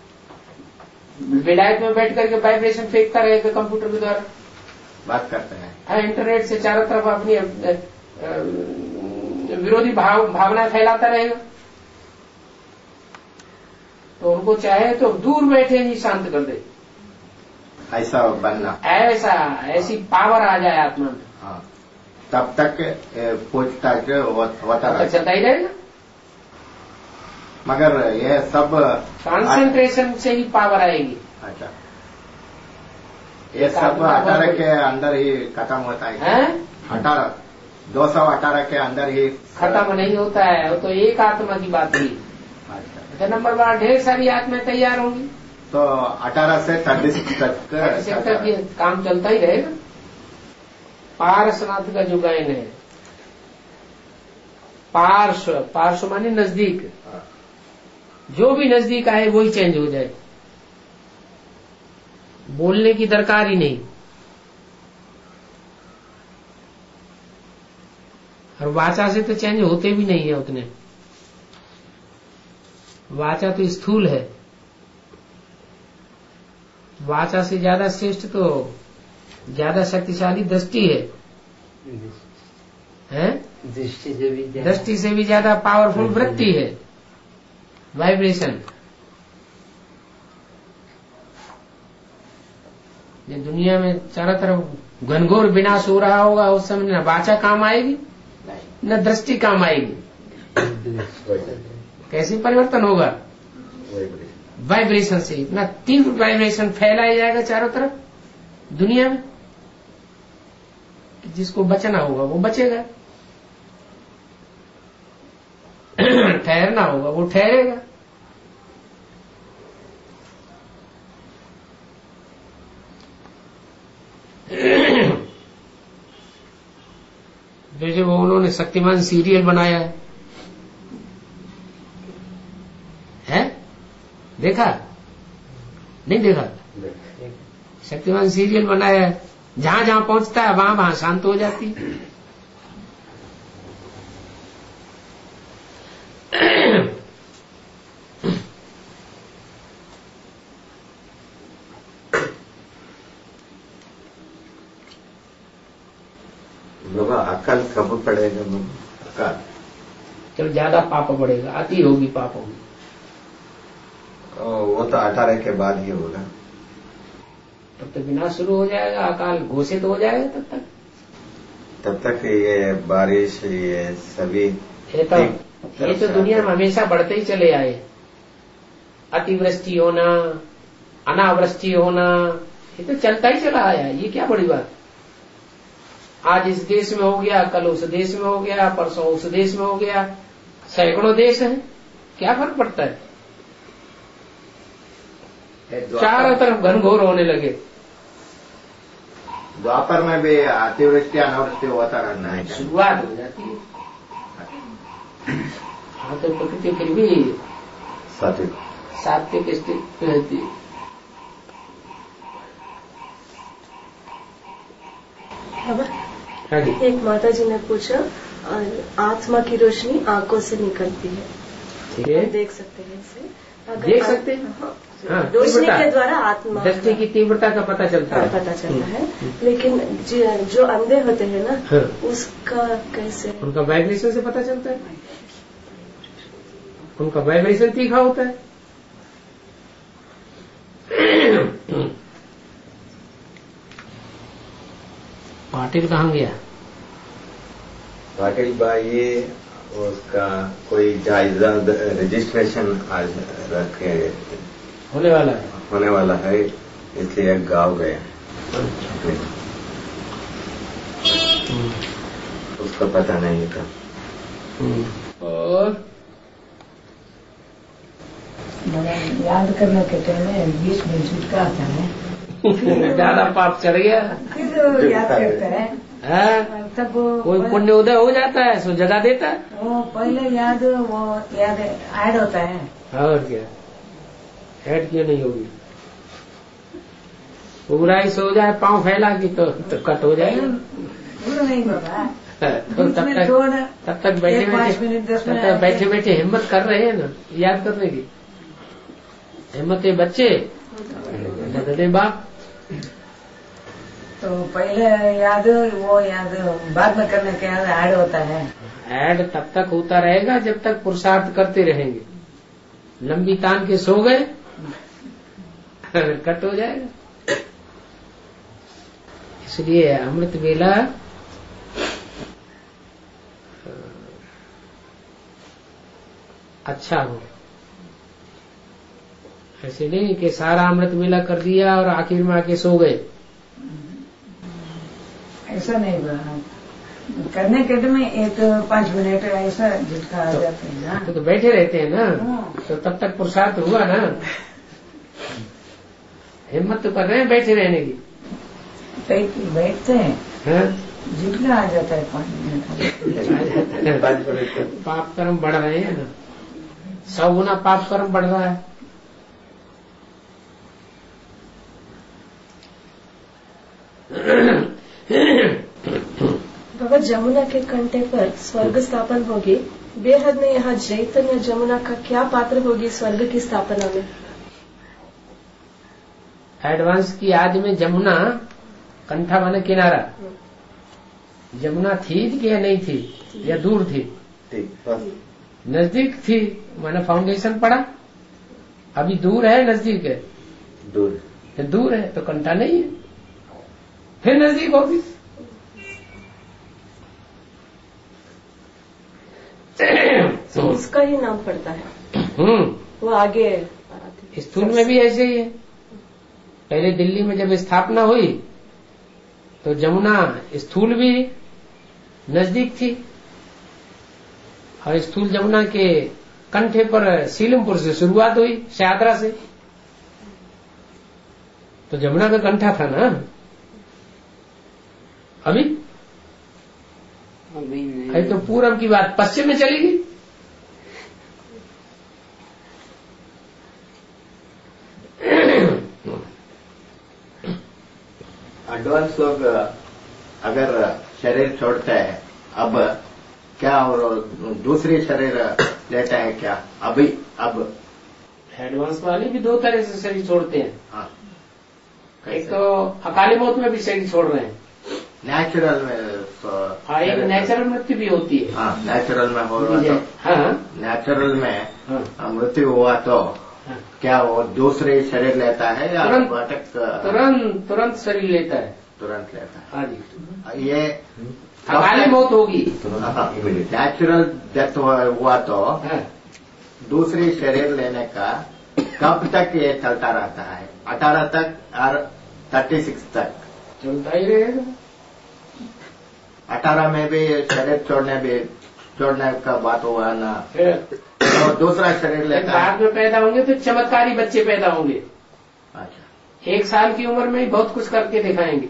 Speaker 1: विलायत में बैठ करके वाइब्रेशन फेंकता रहेगा कंप्यूटर के द्वारा,
Speaker 2: बात करते हैं।
Speaker 1: हाँ, इंटरनेट से चारों तरफ अपनी अ, अ, विरोधी भाव भावनाएं फैलाता रहेगा। तो उनको चाहे तो दूर बैठे ही शांत कर दे।
Speaker 2: ऐसा बनना,
Speaker 1: ऐसा ऐसी पावर आ जाए आत्मा में,
Speaker 2: हाँ। तब तक पूछताछ होता रहता,
Speaker 1: चलता ही रहेगा।
Speaker 2: मगर ये सब
Speaker 1: कंसंट्रेशन से ही पावर आएगी।
Speaker 2: अच्छा, ये सब अठारह के अंदर ही खत्म होता है,
Speaker 1: हैं?
Speaker 2: अठारह दो सौ अठारह के अंदर ही
Speaker 1: खत्म नहीं होता है, वो तो एक आत्मा की बात थी।
Speaker 2: अच्छा,
Speaker 1: नंबर बार ढेर सारी आत्माएं तैयार होंगी,
Speaker 2: तो अठारह से थर्टी सिक्स तक
Speaker 1: सेक्टर की काम चलता ही रहेगा। पार्श्वनाथ का जो गायन है, पार्श्व, पार्श्व माने नजदीक, जो भी नजदीक आए वही चेंज हो जाए, बोलने की दरकार ही नहीं। और वाचा से तो चेंज होते भी नहीं है उतने। वाचा तो स्थूल है, वाचा से ज्यादा श्रेष्ठ तो ज्यादा शक्तिशाली दृष्टि है, हैं?
Speaker 4: दृष्टि से भी ज्यादा-
Speaker 1: दृष्टि से भी ज्यादा पावरफुल वृत्ति है, वाइब्रेशन। ये दुनिया में चारों तरफ घनघोर विनाश हो रहा होगा, उस समय न वाचा काम आएगी न दृष्टि काम आएगी। कैसे परिवर्तन होगा? वाइब्रेशन से इतना तीव्र वाइब्रेशन फैलाया जाएगा चारों तरफ दुनिया में कि जिसको बचना होगा वो बचेगा, ठहरना होगा वो ठहरेगा। जैसे वो उन्होंने शक्तिमान सीरियल बनाया है, है? देखा नहीं देखा? शक्तिमान सीरियल बनाया है, जहां जहां पहुंचता है वहां वहां शांत हो जाती है।
Speaker 5: बाबा अकल कब पड़ेगा? अकल
Speaker 1: चलो ज्यादा पाप बढ़ेगा, अति होगी पापों में।
Speaker 5: वो तो अठारह के बाद ही होगा।
Speaker 1: तब तक विनाश शुरू हो जाएगा, अकाल घोषित हो जाएगा। तब तक
Speaker 5: तब तक ये बारिश ये सभी
Speaker 1: ये तो ये तो दुनिया में हमेशा बढ़ते ही चले आए। अतिवृष्टि होना, अनावृष्टि होना, ये तो चलता ही चला आया। ये क्या बड़ी बात। आज इस देश में हो गया, कल उस देश में हो गया, परसों उस देश में हो गया। सैकड़ों देश हैं, क्या फर्क पड़ता है। चारों तरफ घनघोर होने लगे।
Speaker 2: द्वापर में भी अतिवृष्टि अनावृष्टि होता रहना है।
Speaker 1: शुरुआत हो जाती है। हाँ तो प्रकृति फिर भी
Speaker 5: सात्विक
Speaker 1: सात्विक स्थिति रहती है।
Speaker 3: एक माता जी ने पूछा, आत्मा की रोशनी आंखों से निकलती है,
Speaker 1: ठीक है,
Speaker 3: देख सकते हैं इसे,
Speaker 1: देख सकते हैं। हाँ,
Speaker 3: रोशनी के द्वारा आत्मा
Speaker 1: दृष्टि की तीव्रता का पता चलता है,
Speaker 3: पता चलता है। लेकिन जो अंधे होते हैं ना, हाँ। उसका कैसे?
Speaker 1: उनका वाइब्रेशन से पता चलता है। उनका वाइब्रेशन तीखा होता है। पाटिल कहाँ गया?
Speaker 5: पाटिल भाई उसका कोई जायजा रजिस्ट्रेशन आज रखे
Speaker 1: होने वाला है
Speaker 5: होने वाला है, इसलिए गाँव गया। उसका पता नहीं था।
Speaker 1: और
Speaker 6: याद करने के टाइम में बीस मिनट छुटका आता है।
Speaker 1: ज्यादा पाप चढ़ गया,
Speaker 6: फिर याद करते हैं।
Speaker 1: हाँ?
Speaker 6: तब
Speaker 1: कोई पुण्य उदय हो जाता है, सो जगा देता है।
Speaker 6: वो पहले याद वो याद ऐड होता है।
Speaker 1: और क्या ऐड क्यों नहीं होगी? पूरा ही सो जाए पाँव फैला की तो, तो कट हो जाएगा।
Speaker 6: पूरा नहीं होगा।
Speaker 1: तो तब तक तब तक बैठे बैठे तब तक बैठे बैठे हिम्मत कर रहे हैं ना याद करने की। हिम्मत है बच्चे, मदद बाप।
Speaker 6: तो पहले याद वो याद बाद में करने के याद ऐड होता है।
Speaker 1: ऐड तब तक होता रहेगा जब तक पुरुषार्थ करते रहेंगे। लंबी तान के सो गए कट हो जाएगा। इसलिए अमृत वेला अच्छा हो। ऐसे नहीं कि सारा अमृत वेला कर दिया और आखिर में आके सो गए।
Speaker 6: ऐसा नहीं बना करने के में एक पाँच मिनट ऐसा झटका आ जाते हैं ना,
Speaker 1: तो, तो बैठे रहते हैं ना, तो तब तक पुरुषार्थ हुआ ना। हिम्मत तो कर रहे हैं बैठे रहने की।
Speaker 6: बैठते हैं, झटका आ जाता है पाँच मिनट।
Speaker 1: पाप कर्म बढ़ रहे हैं ना, सौ गुना पाप कर्म बढ़ रहा है।
Speaker 3: बाबा, जमुना के कंठे पर स्वर्ग स्थापन होगी। बेहद में यहाँ चैतन्य जमुना का क्या पात्र होगी स्वर्ग की स्थापना में?
Speaker 1: एडवांस की आदि में जमुना कंठा माने किनारा। जमुना थी कि या नहीं थी, या दूर थी? नजदीक थी माने फाउंडेशन पड़ा। अभी दूर है नजदीक है?
Speaker 5: दूर
Speaker 1: है। दूर है तो कंठा नहीं है, फिर नजदीक होगी।
Speaker 3: तो उसका ही नाम पड़ता है।
Speaker 1: हम्म
Speaker 3: वो आगे
Speaker 1: स्थूल में भी ऐसे ही है। पहले दिल्ली में जब स्थापना हुई तो जमुना स्थूल भी नजदीक थी, और स्थूल जमुना के कंठे पर सीलमपुर से शुरुआत हुई, शाहदरा से। तो जमुना का कंठा था ना। अभी
Speaker 4: अभी नहीं।
Speaker 1: अभी तो पूरब की बात पश्चिम में चली गई।
Speaker 2: एडवांस लोग अगर शरीर छोड़ते हैं, अब क्या और दूसरी शरीर लेते हैं क्या? अभी अब
Speaker 1: एडवांस वाले भी दो तरह से शरीर छोड़ते हैं।
Speaker 2: हाँ,
Speaker 1: एक तो अकाली मौत में भी शरीर छोड़ रहे हैं।
Speaker 2: नेचुरल में तो
Speaker 1: हाँ, एक नेचुरल मृत्यु भी होती है।
Speaker 2: हाँ, नेचुरल में हो रहा तो
Speaker 1: हाँ
Speaker 2: नेचुरल में
Speaker 1: हाँ
Speaker 2: मृत्यु हुआ तो
Speaker 1: हाँ।
Speaker 2: क्या वो दूसरे शरीर लेता है या
Speaker 1: तुरंत
Speaker 2: भटक
Speaker 1: तुरंत तुरंत शरीर लेता है,
Speaker 2: तुरंत लेता
Speaker 1: हाँ जी।
Speaker 2: है? ये
Speaker 1: अकाली मौत होगी,
Speaker 2: नेचुरल डेथ हुआ तो
Speaker 1: हाँ।
Speaker 2: दूसरी शरीर लेने का कब तक ये चलता रहता है? अठारह तक और थर्टी सिक्स तक
Speaker 1: चलता ही रहेगा।
Speaker 2: अठारह में भी शरीर छोड़ने भी छोड़ने का बात हुआ ना,
Speaker 1: फिर
Speaker 2: तो दूसरा शरीर लेता है।
Speaker 1: बाद में पैदा होंगे तो चमत्कारी बच्चे पैदा होंगे।
Speaker 2: अच्छा,
Speaker 1: एक साल की उम्र में ही बहुत कुछ करके दिखाएंगे।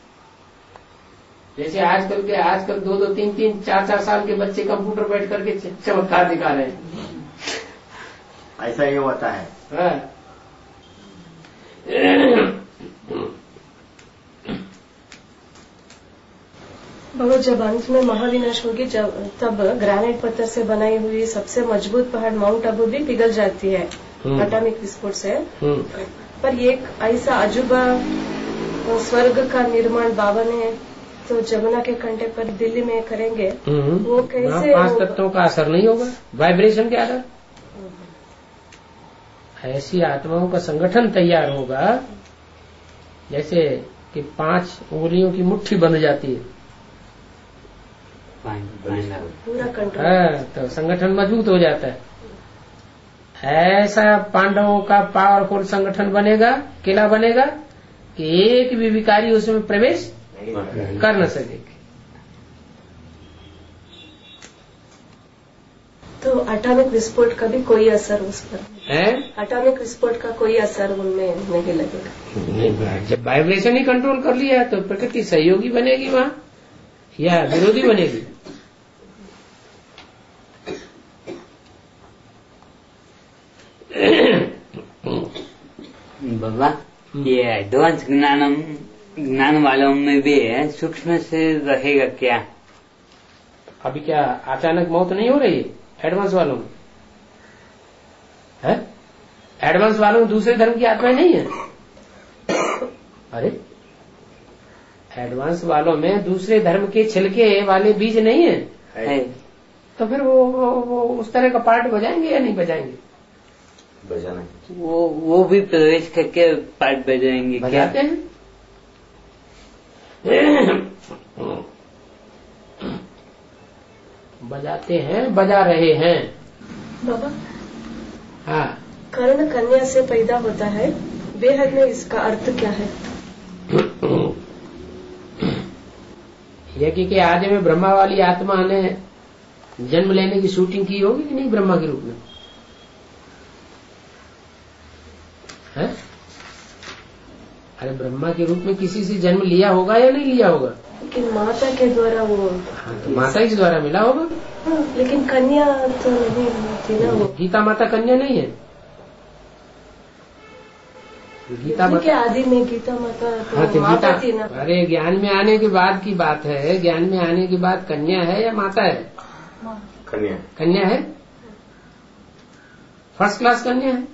Speaker 1: जैसे आजकल के आजकल दो दो तीन तीन चार चार साल के बच्चे कंप्यूटर बैठ करके चमत्कार दिखा रहे हैं।
Speaker 2: ऐसा ही होता है।
Speaker 1: हाँ।
Speaker 3: बाबा, जब अंत में महाविनाश होगी जब तब ग्रेनाइट पत्थर से बनाई हुई सबसे मजबूत पहाड़ माउंट आबू भी पिघल जाती है एटॉमिक विस्फोट से। पर एक ऐसा अजूबा स्वर्ग का निर्माण बाबा ने तो जमुना के कंढे पर दिल्ली में करेंगे, वो कैसे?
Speaker 1: पांच तत्वों का असर नहीं होगा, वाइब्रेशन के आधार ऐसी आत्माओं का संगठन तैयार होगा जैसे कि पांच उंगलियों की मुट्ठी बंध जाती है,
Speaker 3: पूरा कंट्रोल।
Speaker 1: हाँ, तो संगठन मजबूत हो जाता है। ऐसा पांडवों का पावरफुल संगठन बनेगा, किला बनेगा कि एक भी विकारी उसमें प्रवेश कर न सकेगी।
Speaker 3: तो एटॉमिक विस्फोट का भी कोई असर उस पर
Speaker 1: है?
Speaker 3: एटॉमिक विस्फोट का कोई असर उनमें नहीं लगेगा।
Speaker 1: जब वाइब्रेशन ही कंट्रोल कर लिया तो प्रकृति सहयोगी बनेगी वहाँ या विरोधी बनेगी?
Speaker 4: बाबा, ये एडवांस ज्ञान ज्ञान वालों में भी है, सूक्ष्म से रहेगा क्या?
Speaker 1: अभी क्या अचानक मौत नहीं हो रही है एडवांस वालों में? है एडवांस वालों में दूसरे धर्म की आत्माएं नहीं है? अरे एडवांस वालों में दूसरे धर्म के छिलके वाले बीज नहीं है,
Speaker 4: है।
Speaker 1: तो फिर वो, वो, वो उस तरह का पार्ट बजाएंगे या नहीं बजाएंगे?
Speaker 5: बजाना
Speaker 4: वो वो भी प्रवेश करके पार्ट बजाएंगे क्या?
Speaker 1: बजाते हैं। बजाते हैं, बजा रहे हैं।
Speaker 3: बाबा,
Speaker 1: हाँ,
Speaker 3: कर्ण कन्या से पैदा होता है, बेहद में इसका अर्थ क्या है?
Speaker 1: यज्ञ के आदि में ब्रह्मा वाली आत्मा ने जन्म लेने की शूटिंग की होगी कि नहीं ब्रह्मा के रूप में? है? अरे ब्रह्मा के रूप में किसी से जन्म लिया होगा या नहीं लिया होगा?
Speaker 3: लेकिन माता के द्वारा वो
Speaker 1: हाँ, तो माता के द्वारा मिला होगा।
Speaker 3: हाँ, लेकिन कन्या तो नहीं होती ना वो।
Speaker 1: गीता माता कन्या नहीं है। गीता
Speaker 3: के आदि में गीता माता तो
Speaker 1: हाँ, तो
Speaker 3: माता
Speaker 1: गीता
Speaker 3: थी ना।
Speaker 1: अरे ज्ञान में आने के बाद की बात है, ज्ञान में आने के बाद कन्या है या माता है?
Speaker 5: कन्या
Speaker 1: कन्या है, फर्स्ट क्लास कन्या है।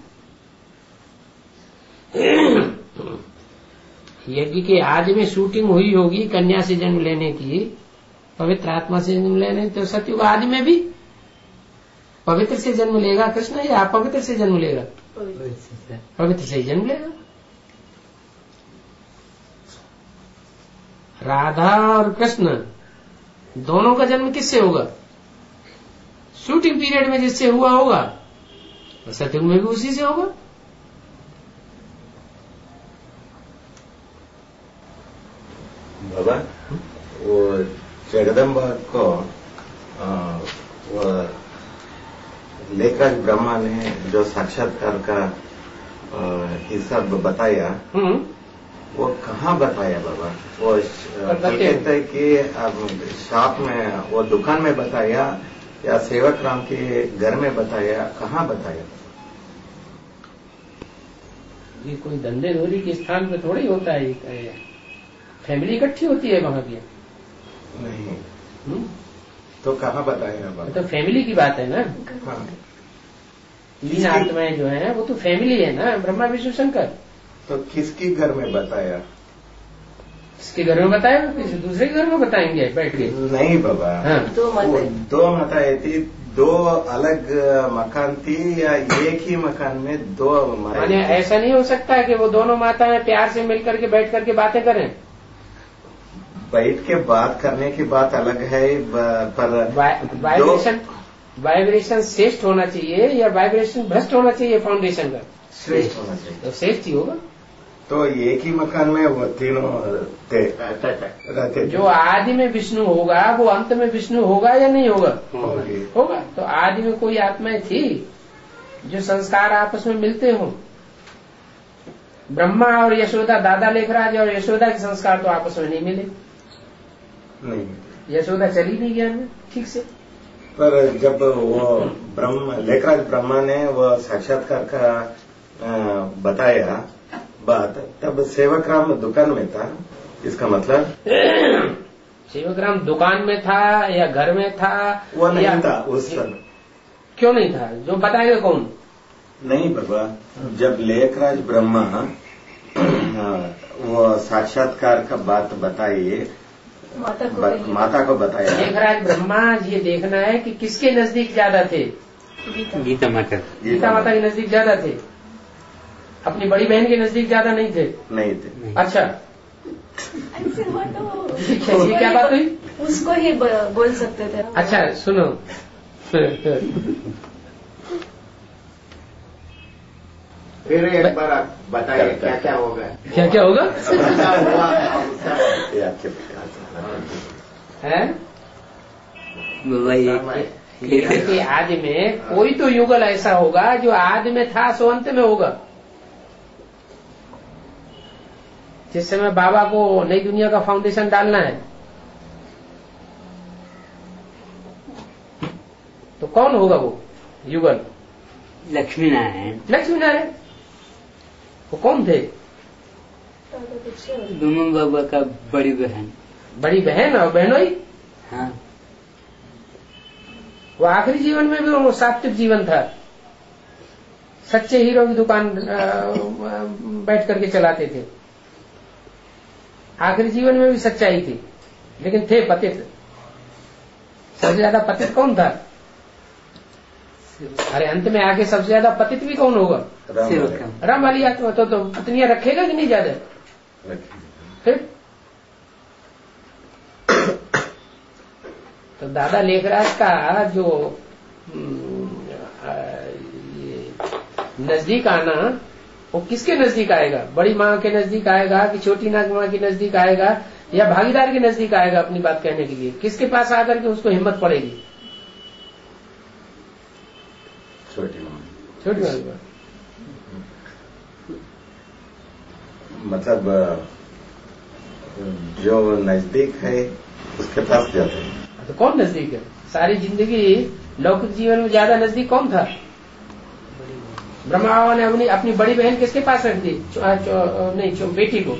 Speaker 1: यज्ञ के आदि में शूटिंग हुई होगी कन्या से जन्म लेने की, पवित्र आत्मा से जन्म लेने। तो सत्युग आदि में भी पवित्र से जन्म लेगा कृष्ण या अपवित्र से जन्म लेगा? पवित्र से ही जन्म लेगा। राधा और कृष्ण दोनों का जन्म किससे होगा? शूटिंग पीरियड में जिससे हुआ होगा, सत्युग में भी उसी से होगा।
Speaker 5: बाबा, वो जगदम्बा को आ, वो लेखक ब्रह्मा ने जो साक्षात्कार का हिसाब बताया, वो कहाँ बताया बाबा? वो कहते हैं कि अब शॉप में वो दुकान में बताया या सेवक राम के घर में बताया, कहाँ बताया?
Speaker 1: ये कोई धंधे धोरी के स्थान पे थोड़ी होता है, फैमिली इकट्ठी होती है वहां की।
Speaker 5: नहीं
Speaker 1: हुँ?
Speaker 5: तो कहाँ बताया बाबा?
Speaker 1: तो फैमिली की बात है ना।
Speaker 5: हाँ।
Speaker 1: तीन आत्माएं जो है वो तो फैमिली है ना, ब्रह्मा विष्णु शंकर।
Speaker 5: तो किसके घर में बताया?
Speaker 1: किसके घर में बताया? किसी दूसरे के घर में बताएंगे बैठ के?
Speaker 5: नहीं बाबा,
Speaker 1: हाँ।
Speaker 3: दो माताएं
Speaker 5: दो माताएं थी, दो अलग मकान थी या एक ही मकान में दो
Speaker 1: माने ऐसा नहीं हो सकता है कि वो दोनों माताएं प्यार से मिलकर के बैठ करके बातें करें?
Speaker 5: बैठ के बात करने की बात अलग है, पर
Speaker 1: वाइब्रेशन वाइब्रेशन श्रेष्ठ होना चाहिए या वाइब्रेशन भ्रष्ट होना चाहिए फाउंडेशन का?
Speaker 5: श्रेष्ठ होना चाहिए।
Speaker 1: तो श्रेष्ठ ही होगा।
Speaker 5: तो एक ही मकान में वो तीनों थे रहते।
Speaker 1: जो आदि में विष्णु होगा वो अंत में विष्णु होगा या नहीं होगा? होगा। तो आदि में कोई आत्माएं थी जो संस्कार आपस में मिलते हो। ब्रह्मा और यशोदा, दादा लेखराज और यशोदा के संस्कार तो आपस में नहीं मिले।
Speaker 5: नहीं,
Speaker 1: यशोदा चली नहीं ज्ञान में ठीक से।
Speaker 5: पर जब वो ब्रह्म लेखराज ब्रह्मा ने वो साक्षात्कार का बताया बात, तब सेवकराम दुकान में था। इसका मतलब
Speaker 1: सेवकराम दुकान में था या घर में था?
Speaker 5: वो नहीं था उस समय।
Speaker 1: क्यों नहीं था? जो बताएगा कौन?
Speaker 5: नहीं बाबा, जब लेखराज ब्रह्मा वो साक्षात्कार का बात बताइए
Speaker 3: माता को
Speaker 5: ब, माता को बताया।
Speaker 1: लेखराज ब्रह्मा ये देखना है कि किसके नजदीक ज्यादा थे?
Speaker 4: गीता माता।
Speaker 1: गीता माता के नजदीक ज्यादा थे, अपनी बड़ी बहन के नजदीक ज्यादा नहीं थे।
Speaker 5: नहीं थे।
Speaker 1: अच्छा,
Speaker 3: ऐसे
Speaker 1: ये क्या बात हुई?
Speaker 3: उसको ही बोल सकते थे।
Speaker 1: अच्छा सुनो,
Speaker 2: फिर एक बार आप बताइए क्या क्या होगा।
Speaker 1: क्या क्या होगा? है कि आदि में कोई तो युगल ऐसा होगा जो आदि में था सो अंत में होगा। जिस समय बाबा को नई दुनिया का फाउंडेशन डालना है तो कौन होगा वो युगल?
Speaker 4: लक्ष्मी नारायण।
Speaker 1: लक्ष्मी नारायण वो कौन थे?
Speaker 4: ब्रह्मा बाबा का बड़ी बहन।
Speaker 1: बड़ी बहन और बहनोई।
Speaker 4: हाँ,
Speaker 1: वो आखिरी जीवन में भी वो सात्विक जीवन था। सच्चे हीरो की दुकान बैठ करके चलाते थे। आखिरी जीवन में भी सच्चाई थी, लेकिन थे पतित। सबसे ज्यादा पतित कौन था? अरे अंत में आके सबसे ज्यादा पतित भी कौन होगा? राम वाली आत्मा। तो, तो पत्नियां रखेगा कि नहीं ज्यादा? फिर तो दादा लेखराज का जो नजदीक आना वो किसके नजदीक आएगा? बड़ी माँ के नजदीक आएगा कि छोटी नाग माँ के नजदीक आएगा या भागीदार के नजदीक आएगा अपनी बात कहने के लिए? किसके पास आकर के उसको हिम्मत पड़ेगी?
Speaker 5: छोटी माँ।
Speaker 1: छोटी माँ।
Speaker 5: मतलब जो नजदीक है उसके पास जाते हैं।
Speaker 1: तो कौन नजदीक है? सारी जिंदगी लौकिक जीवन में ज्यादा नजदीक कौन था? ब्रह्मा बाबा ने अपनी अपनी बड़ी बहन किसके पास रख दी? नहीं चो, बेटी को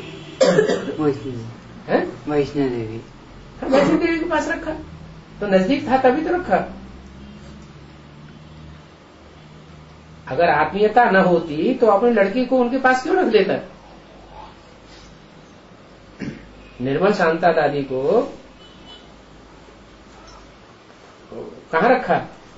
Speaker 4: वैष्णो देवी।
Speaker 1: वैष्णो देवी के पास रखा तो नजदीक था तभी तो रखा। अगर आत्मीयता न होती तो अपनी लड़की को उनके पास क्यों रख देता? निर्मल शांता दादी को कहाँ रखा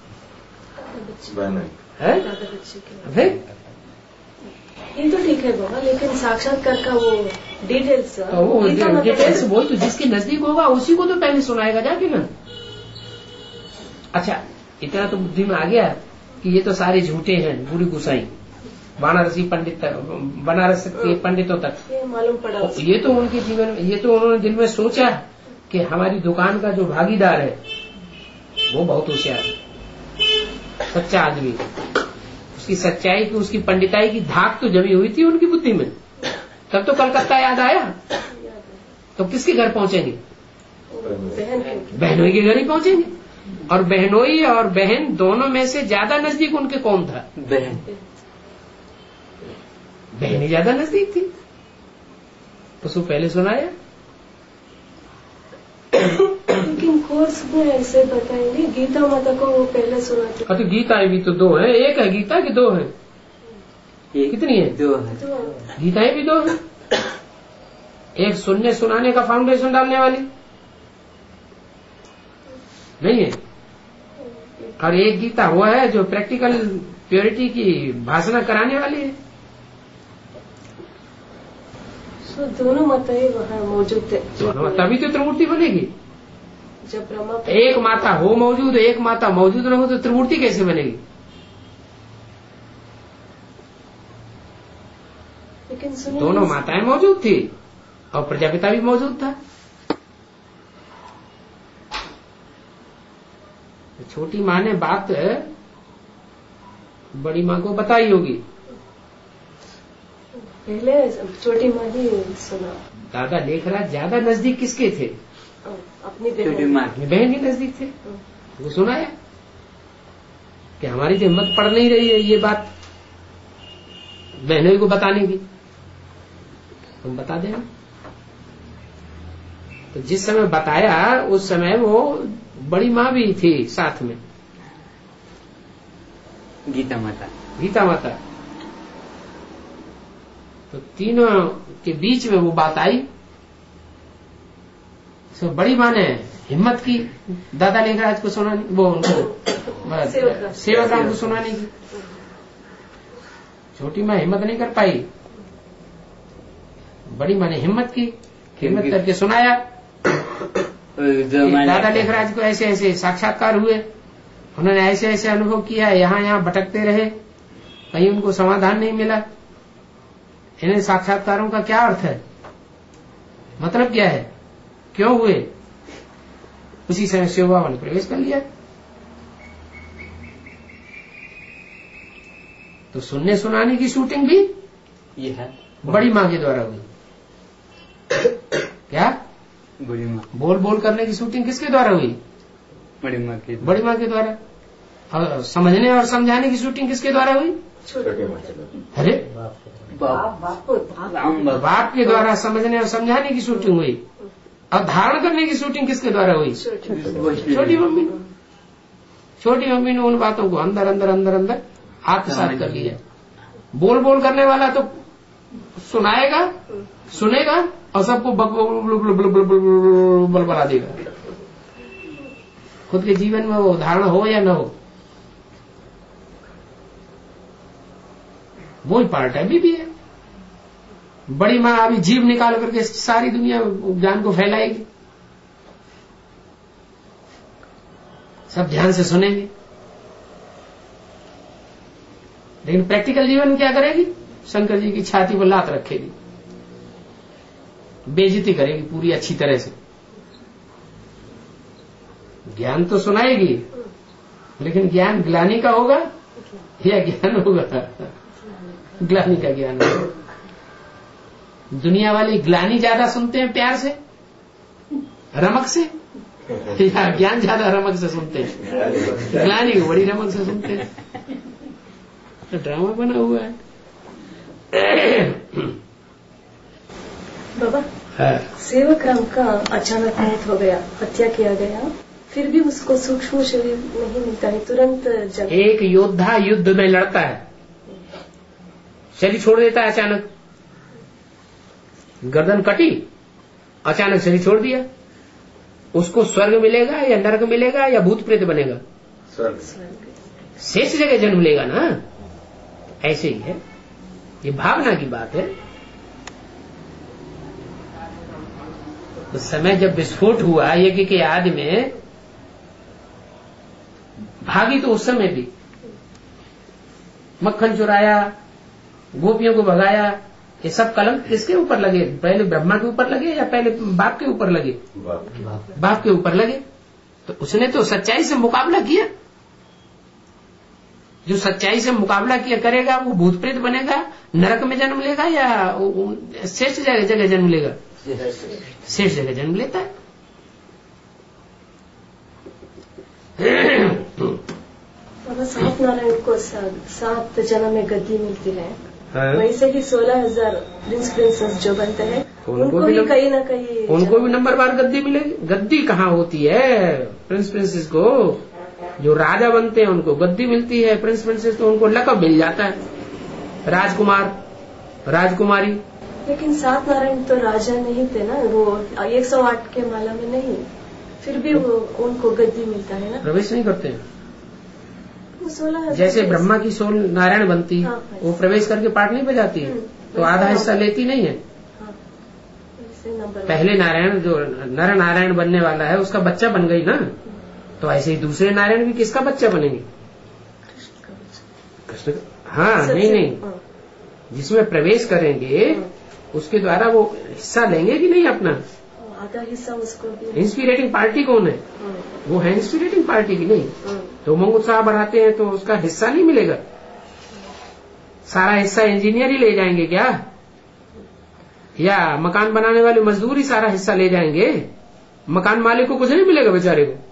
Speaker 1: है? अभी
Speaker 3: ये तो ठीक है बाबा, लेकिन साक्षात्कार का वो डिटेल्स
Speaker 1: तो वो डिटेल्स वही तो जिसके नजदीक होगा उसी को तो पहले सुनाएगा जाके ना। अच्छा, इतना तो बुद्धि में आ गया कि ये तो सारे झूठे हैं। बुरी गुसाई बनारसी पंडित बनारस के पंडितों तक
Speaker 3: ये मालूम पड़ा।
Speaker 1: ये तो उनके जीवन ये तो उन्होंने दिल में सोचा कि हमारी दुकान का जो भागीदार है वो बहुत होशियार है, सच्चा आदमी। उसकी सच्चाई की उसकी पंडिताई की धाक तो जमी हुई थी उनकी बुद्धि में। तब तो कलकत्ता याद आया। तो किसके घर पहुंचेंगे? बहनोई के घर ही पहुंचेंगे। और बहनोई और बहन दोनों में से ज्यादा नजदीक उनके कौन था?
Speaker 4: बहन।
Speaker 1: बहन ही ज्यादा नजदीक थी। उसको पहले सुनाया।
Speaker 3: लेकिन कोर्स में ऐसे बताएंगे गीता माता को वो पहले सुनाते।
Speaker 1: तो गीताएं भी तो दो है, एक है गीता की दो है? कितनी है?
Speaker 4: दो है।
Speaker 1: गीताएं भी दो है। एक सुनने सुनाने का फाउंडेशन डालने वाली नहीं है। और एक गीता वो है जो प्रैक्टिकल प्योरिटी की भाषण कराने वाली है।
Speaker 3: तो दोनों माता ही वहाँ मौजूद थे,
Speaker 1: दोनों, तभी तो त्रिमूर्ति बनेगी।
Speaker 3: जब ब्रह्मा
Speaker 1: एक माता हो मौजूद, एक माता मौजूद न हो तो त्रिमूर्ति कैसे बनेगी?
Speaker 3: लेकिन सुनिए,
Speaker 1: दोनों माताएं मौजूद थी और प्रजापिता भी मौजूद था। छोटी माँ ने बात बड़ी माँ को बताई होगी।
Speaker 3: पहले छोटी माँ ही सुना।
Speaker 1: दादा लेखराज ज्यादा नजदीक किसके थे?
Speaker 3: अपनी
Speaker 4: छोटी माँ
Speaker 1: अपनी बहन के नजदीक थे। वो सुना है कि हमारी तो हिम्मत पड़ नहीं रही है ये बात बहनों को बताने की, तुम बता देना। तो जिस समय बताया उस समय वो बड़ी माँ भी थी साथ में,
Speaker 4: गीता माता।
Speaker 1: गीता माता। तो तीनों के बीच में वो बात आई। तो बड़ी माँ ने हिम्मत की दादा लेखराज को सुनाने, वो उनको सेवक राम को सुनाने की। छोटी माँ हिम्मत नहीं कर पाई, बड़ी माँ ने हिम्मत की, हिम्मत करके सुनाया। दादा लेखराज को ऐसे ऐसे साक्षात्कार हुए, उन्होंने ऐसे ऐसे अनुभव किया, यहाँ यहाँ भटकते रहे, कहीं उनको समाधान नहीं मिला। इन्हें साक्षात्कारों का क्या अर्थ है, मतलब क्या है, क्यों हुए? उसी समय शिव बाबा ने प्रवेश कर लिया। तो सुनने सुनाने की शूटिंग भी
Speaker 4: ये है
Speaker 1: बड़ी माँ के द्वारा हुई। क्या?
Speaker 4: बड़ी माँ।
Speaker 1: बोल बोल करने की शूटिंग किसके द्वारा हुई?
Speaker 4: बड़ी माँ के
Speaker 1: बड़ी माँ के द्वारा। और समझने और समझाने की शूटिंग किसके द्वारा हुई? अरे
Speaker 4: बाप
Speaker 1: बाप के द्वारा समझने और समझाने की शूटिंग हुई। और धारण करने की शूटिंग किसके द्वारा हुई? छोटी मम्मी। छोटी मम्मी ने उन बातों को अंदर अंदर अंदर अंदर आत्मसात कर लिया। बोल बोल करने वाला तो सुनाएगा, सुनेगा और सबको बलबला देगा। खुद के जीवन में वो धारण हो या न हो, वो ही पार्ट है। अभी भी है। बड़ी माँ अभी जीव निकाल करके सारी दुनिया ज्ञान को फैलाएगी। सब ध्यान से सुनेंगे, लेकिन प्रैक्टिकल जीवन क्या करेगी? शंकर जी की छाती पर लात रखेगी, बेइज्जती करेगी पूरी अच्छी तरह से। ज्ञान तो सुनाएगी, लेकिन ज्ञान ग्लानि का होगा या ज्ञान होगा? ग्लानि का ज्ञान होगा। दुनिया वाले ग्लानि ज्यादा सुनते हैं प्यार से, रमक से, या ज्ञान ज्यादा रमक से सुनते हैं? ग्लानि को बड़ी रमक से सुनते हैं। तो ड्रामा बना हुआ है।
Speaker 3: बाबा,
Speaker 1: है।
Speaker 3: सेवक राम का अचानक मौत हो गया, हत्या किया गया, फिर भी उसको सूक्ष्म शरीर नहीं मिलता है तुरंत। जब
Speaker 1: एक योद्धा युद्ध में लड़ता है, शरीर छोड़ देता है अचानक। गर्दन कटी, अचानक शरीर छोड़ दिया, उसको स्वर्ग मिलेगा या नरक मिलेगा या भूत प्रेत बनेगा?
Speaker 2: स्वर्ग।
Speaker 1: शेष जगह जन्म लेगा ना। ऐसे ही है, ये भावना की बात है। उस समय जब विस्फोट हुआ यज्ञ के आदि में, भागी तो उस समय भी, मक्खन चुराया, गोपियों को भगाया, ये सब कलंक किसके ऊपर लगे? पहले ब्रह्मा के ऊपर लगे या पहले बाप के ऊपर लगे? बाप के ऊपर लगे। तो उसने तो सच्चाई से मुकाबला किया। जो सच्चाई से मुकाबला किया करेगा वो भूत प्रेत बनेगा, नरक में जन्म लेगा या शेष जगह जगह जन्म लेगा? शेष जगह जन्म लेता है।
Speaker 3: सात नारायण को सात जन्म में गद्दी मिलती है, वैसे ही सोलह हजार प्रिंस प्रिंसेस जो बनते हैं उनको भी कहीं ना कहीं
Speaker 1: उनको भी नंबर बार गद्दी मिलेगी। गद्दी कहाँ होती है? प्रिंस प्रिंसेस को जो राजा बनते हैं उनको गद्दी मिलती है, प्रिंस प्रिंसेस तो उनको लकब मिल जाता है, राजकुमार, राजकुमारी।
Speaker 3: लेकिन सात नारायण तो राजा नहीं थे ना, वो एक सौ आठ के माला में नहीं, फिर भी वो उनको गद्दी मिलता है ना।
Speaker 1: प्रवेश नहीं करते हैं,
Speaker 3: सोलह
Speaker 1: जैसे ब्रह्मा की सोल नारायण बनती,
Speaker 3: हाँ,
Speaker 1: वो प्रवेश करके पाठ नहीं बजाती है, तो आधा हिस्सा लेती नहीं है।
Speaker 3: हाँ, नंबर
Speaker 1: पहले नारायण जो नर नारायण बनने वाला है उसका बच्चा बन गई ना, तो ऐसे ही दूसरे नारायण भी किसका बच्चा बनेंगे? कृष्ण। हाँ, नहीं नहीं, जिसमें प्रवेश करेंगे उसके द्वारा वो हिस्सा लेंगे कि नहीं अपना?
Speaker 3: आधा हिस्सा उसको भी।
Speaker 1: इंस्पिरेटिंग पार्टी कौन है? वो है इंस्पिरेटिंग पार्टी की नहीं, तो उमंग उत्साह बढ़ाते हैं तो उसका हिस्सा नहीं मिलेगा। सारा हिस्सा इंजीनियर ही ले जाएंगे क्या, या मकान बनाने वाले मजदूर ही सारा हिस्सा ले जाएंगे? मकान मालिक को कुछ नहीं मिलेगा बेचारे को।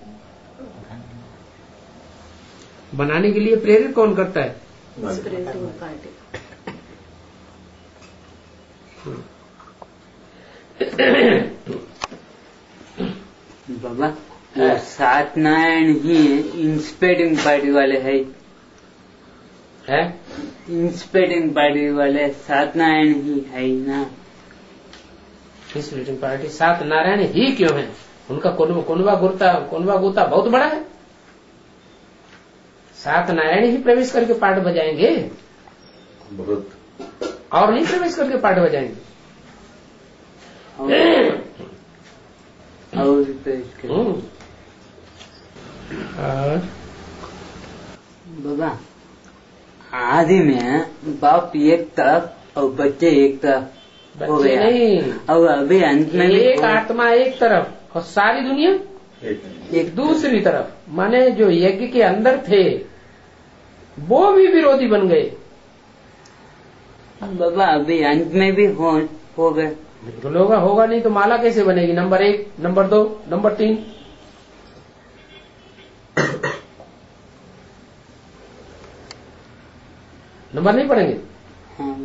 Speaker 1: बनाने के लिए प्रेरित कौन करता है?
Speaker 3: Inspiring party.
Speaker 4: बाबा, वो सात नारायण ही इंस्पिरेटिंग पार्टी वाले है,
Speaker 1: है?
Speaker 4: इंस्पिरेटिंग पार्टी वाले सात नारायण ही है ना।
Speaker 1: इंस्पिरेटिंग पार्टी सात नारायण ही क्यों है? उनका कुनबा गुरता कुनबा गोता बहुत बड़ा है। सात नारायण ही प्रवेश करके पाठ बजाएंगे,
Speaker 5: बहुत
Speaker 1: और नहीं प्रवेश करके पाठ बजाएंगे।
Speaker 4: और प्रवेश कर बाबा, आदि में बाप एक तरफ और बच्चे एक तरफ हो
Speaker 1: बच्चे
Speaker 4: गया,
Speaker 1: नहीं,
Speaker 4: और अभी अंत में भी
Speaker 1: एक आत्मा एक तरफ और सारी दुनिया एक दूसरी तरफ। माने जो यज्ञ के अंदर थे वो भी विरोधी बन गए।
Speaker 4: बाबा अभी अंत में भी हो हो गए।
Speaker 1: बिल्कुल होगा, होगा नहीं तो माला कैसे बनेगी? नंबर एक, नंबर दो, नंबर तीन। नंबर नहीं पड़ेंगे।
Speaker 4: हाँ,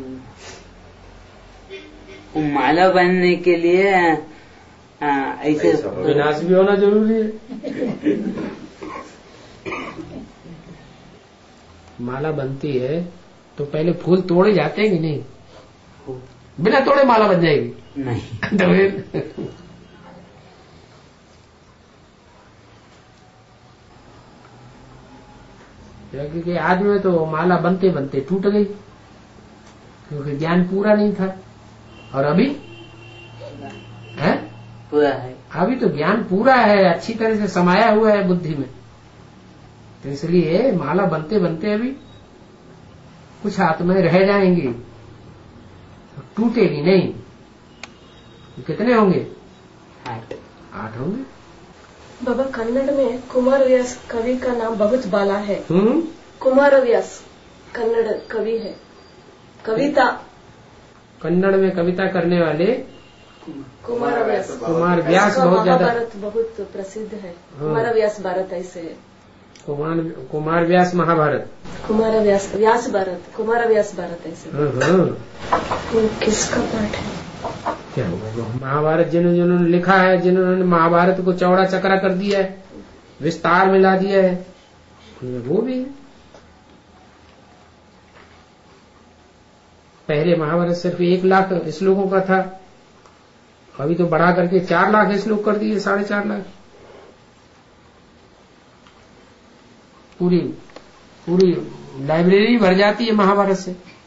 Speaker 4: वो माला बनने के लिए आ, ऐसे
Speaker 1: विनाश भी होना जरूरी है। माला बनती है तो पहले फूल तोड़े जाते हैं कि नहीं? बिना तोड़े माला बन जाएगी?
Speaker 4: नहीं।
Speaker 1: तो फिर क्योंकि आज में तो माला बनते बनते टूट गई, क्योंकि ज्ञान पूरा नहीं था। और अभी है
Speaker 4: पूरा है,
Speaker 1: अभी तो ज्ञान पूरा है, अच्छी तरह से समाया हुआ है बुद्धि में, तो इसलिए माला बनते बनते अभी कुछ आत्माएं रह जाएंगी, टूटेगी नहीं। कितने होंगे?
Speaker 4: आठ
Speaker 1: आठ होंगे।
Speaker 3: बाबा, कन्नड़ में कुमार व्यास कवि का नाम बहुत बाला है।
Speaker 1: हम्म
Speaker 3: कुमार व्यास कन्नड़ कवि है, कविता
Speaker 1: कन्नड़ में कविता करने वाले
Speaker 3: कुमार व्यास।
Speaker 1: कुमार व्यास
Speaker 3: इसका
Speaker 1: बहुत ज्यादा
Speaker 3: महाभारत बहुत प्रसिद्ध है। कुमार व्यास भारत ऐसे है।
Speaker 1: कुमार कुमार व्यास महाभारत,
Speaker 3: कुमार व्यास व्यास भारत, कुमार व्यास भारत ऐसे। वो किसका पाठ है?
Speaker 1: क्या होगा? महाभारत जिन्होंने जिन्होंने लिखा है, जिन्होंने महाभारत को चौड़ा चकरा कर दिया है, विस्तार में ला दिया है, वो भी है। पहले महाभारत सिर्फ एक लाख श्लोकों का था, अभी तो बढ़ा करके चार लाख श्लोक कर दिए, साढ़े चार लाख। पूरी पूरी लाइब्रेरी भर जाती है महाभारत से।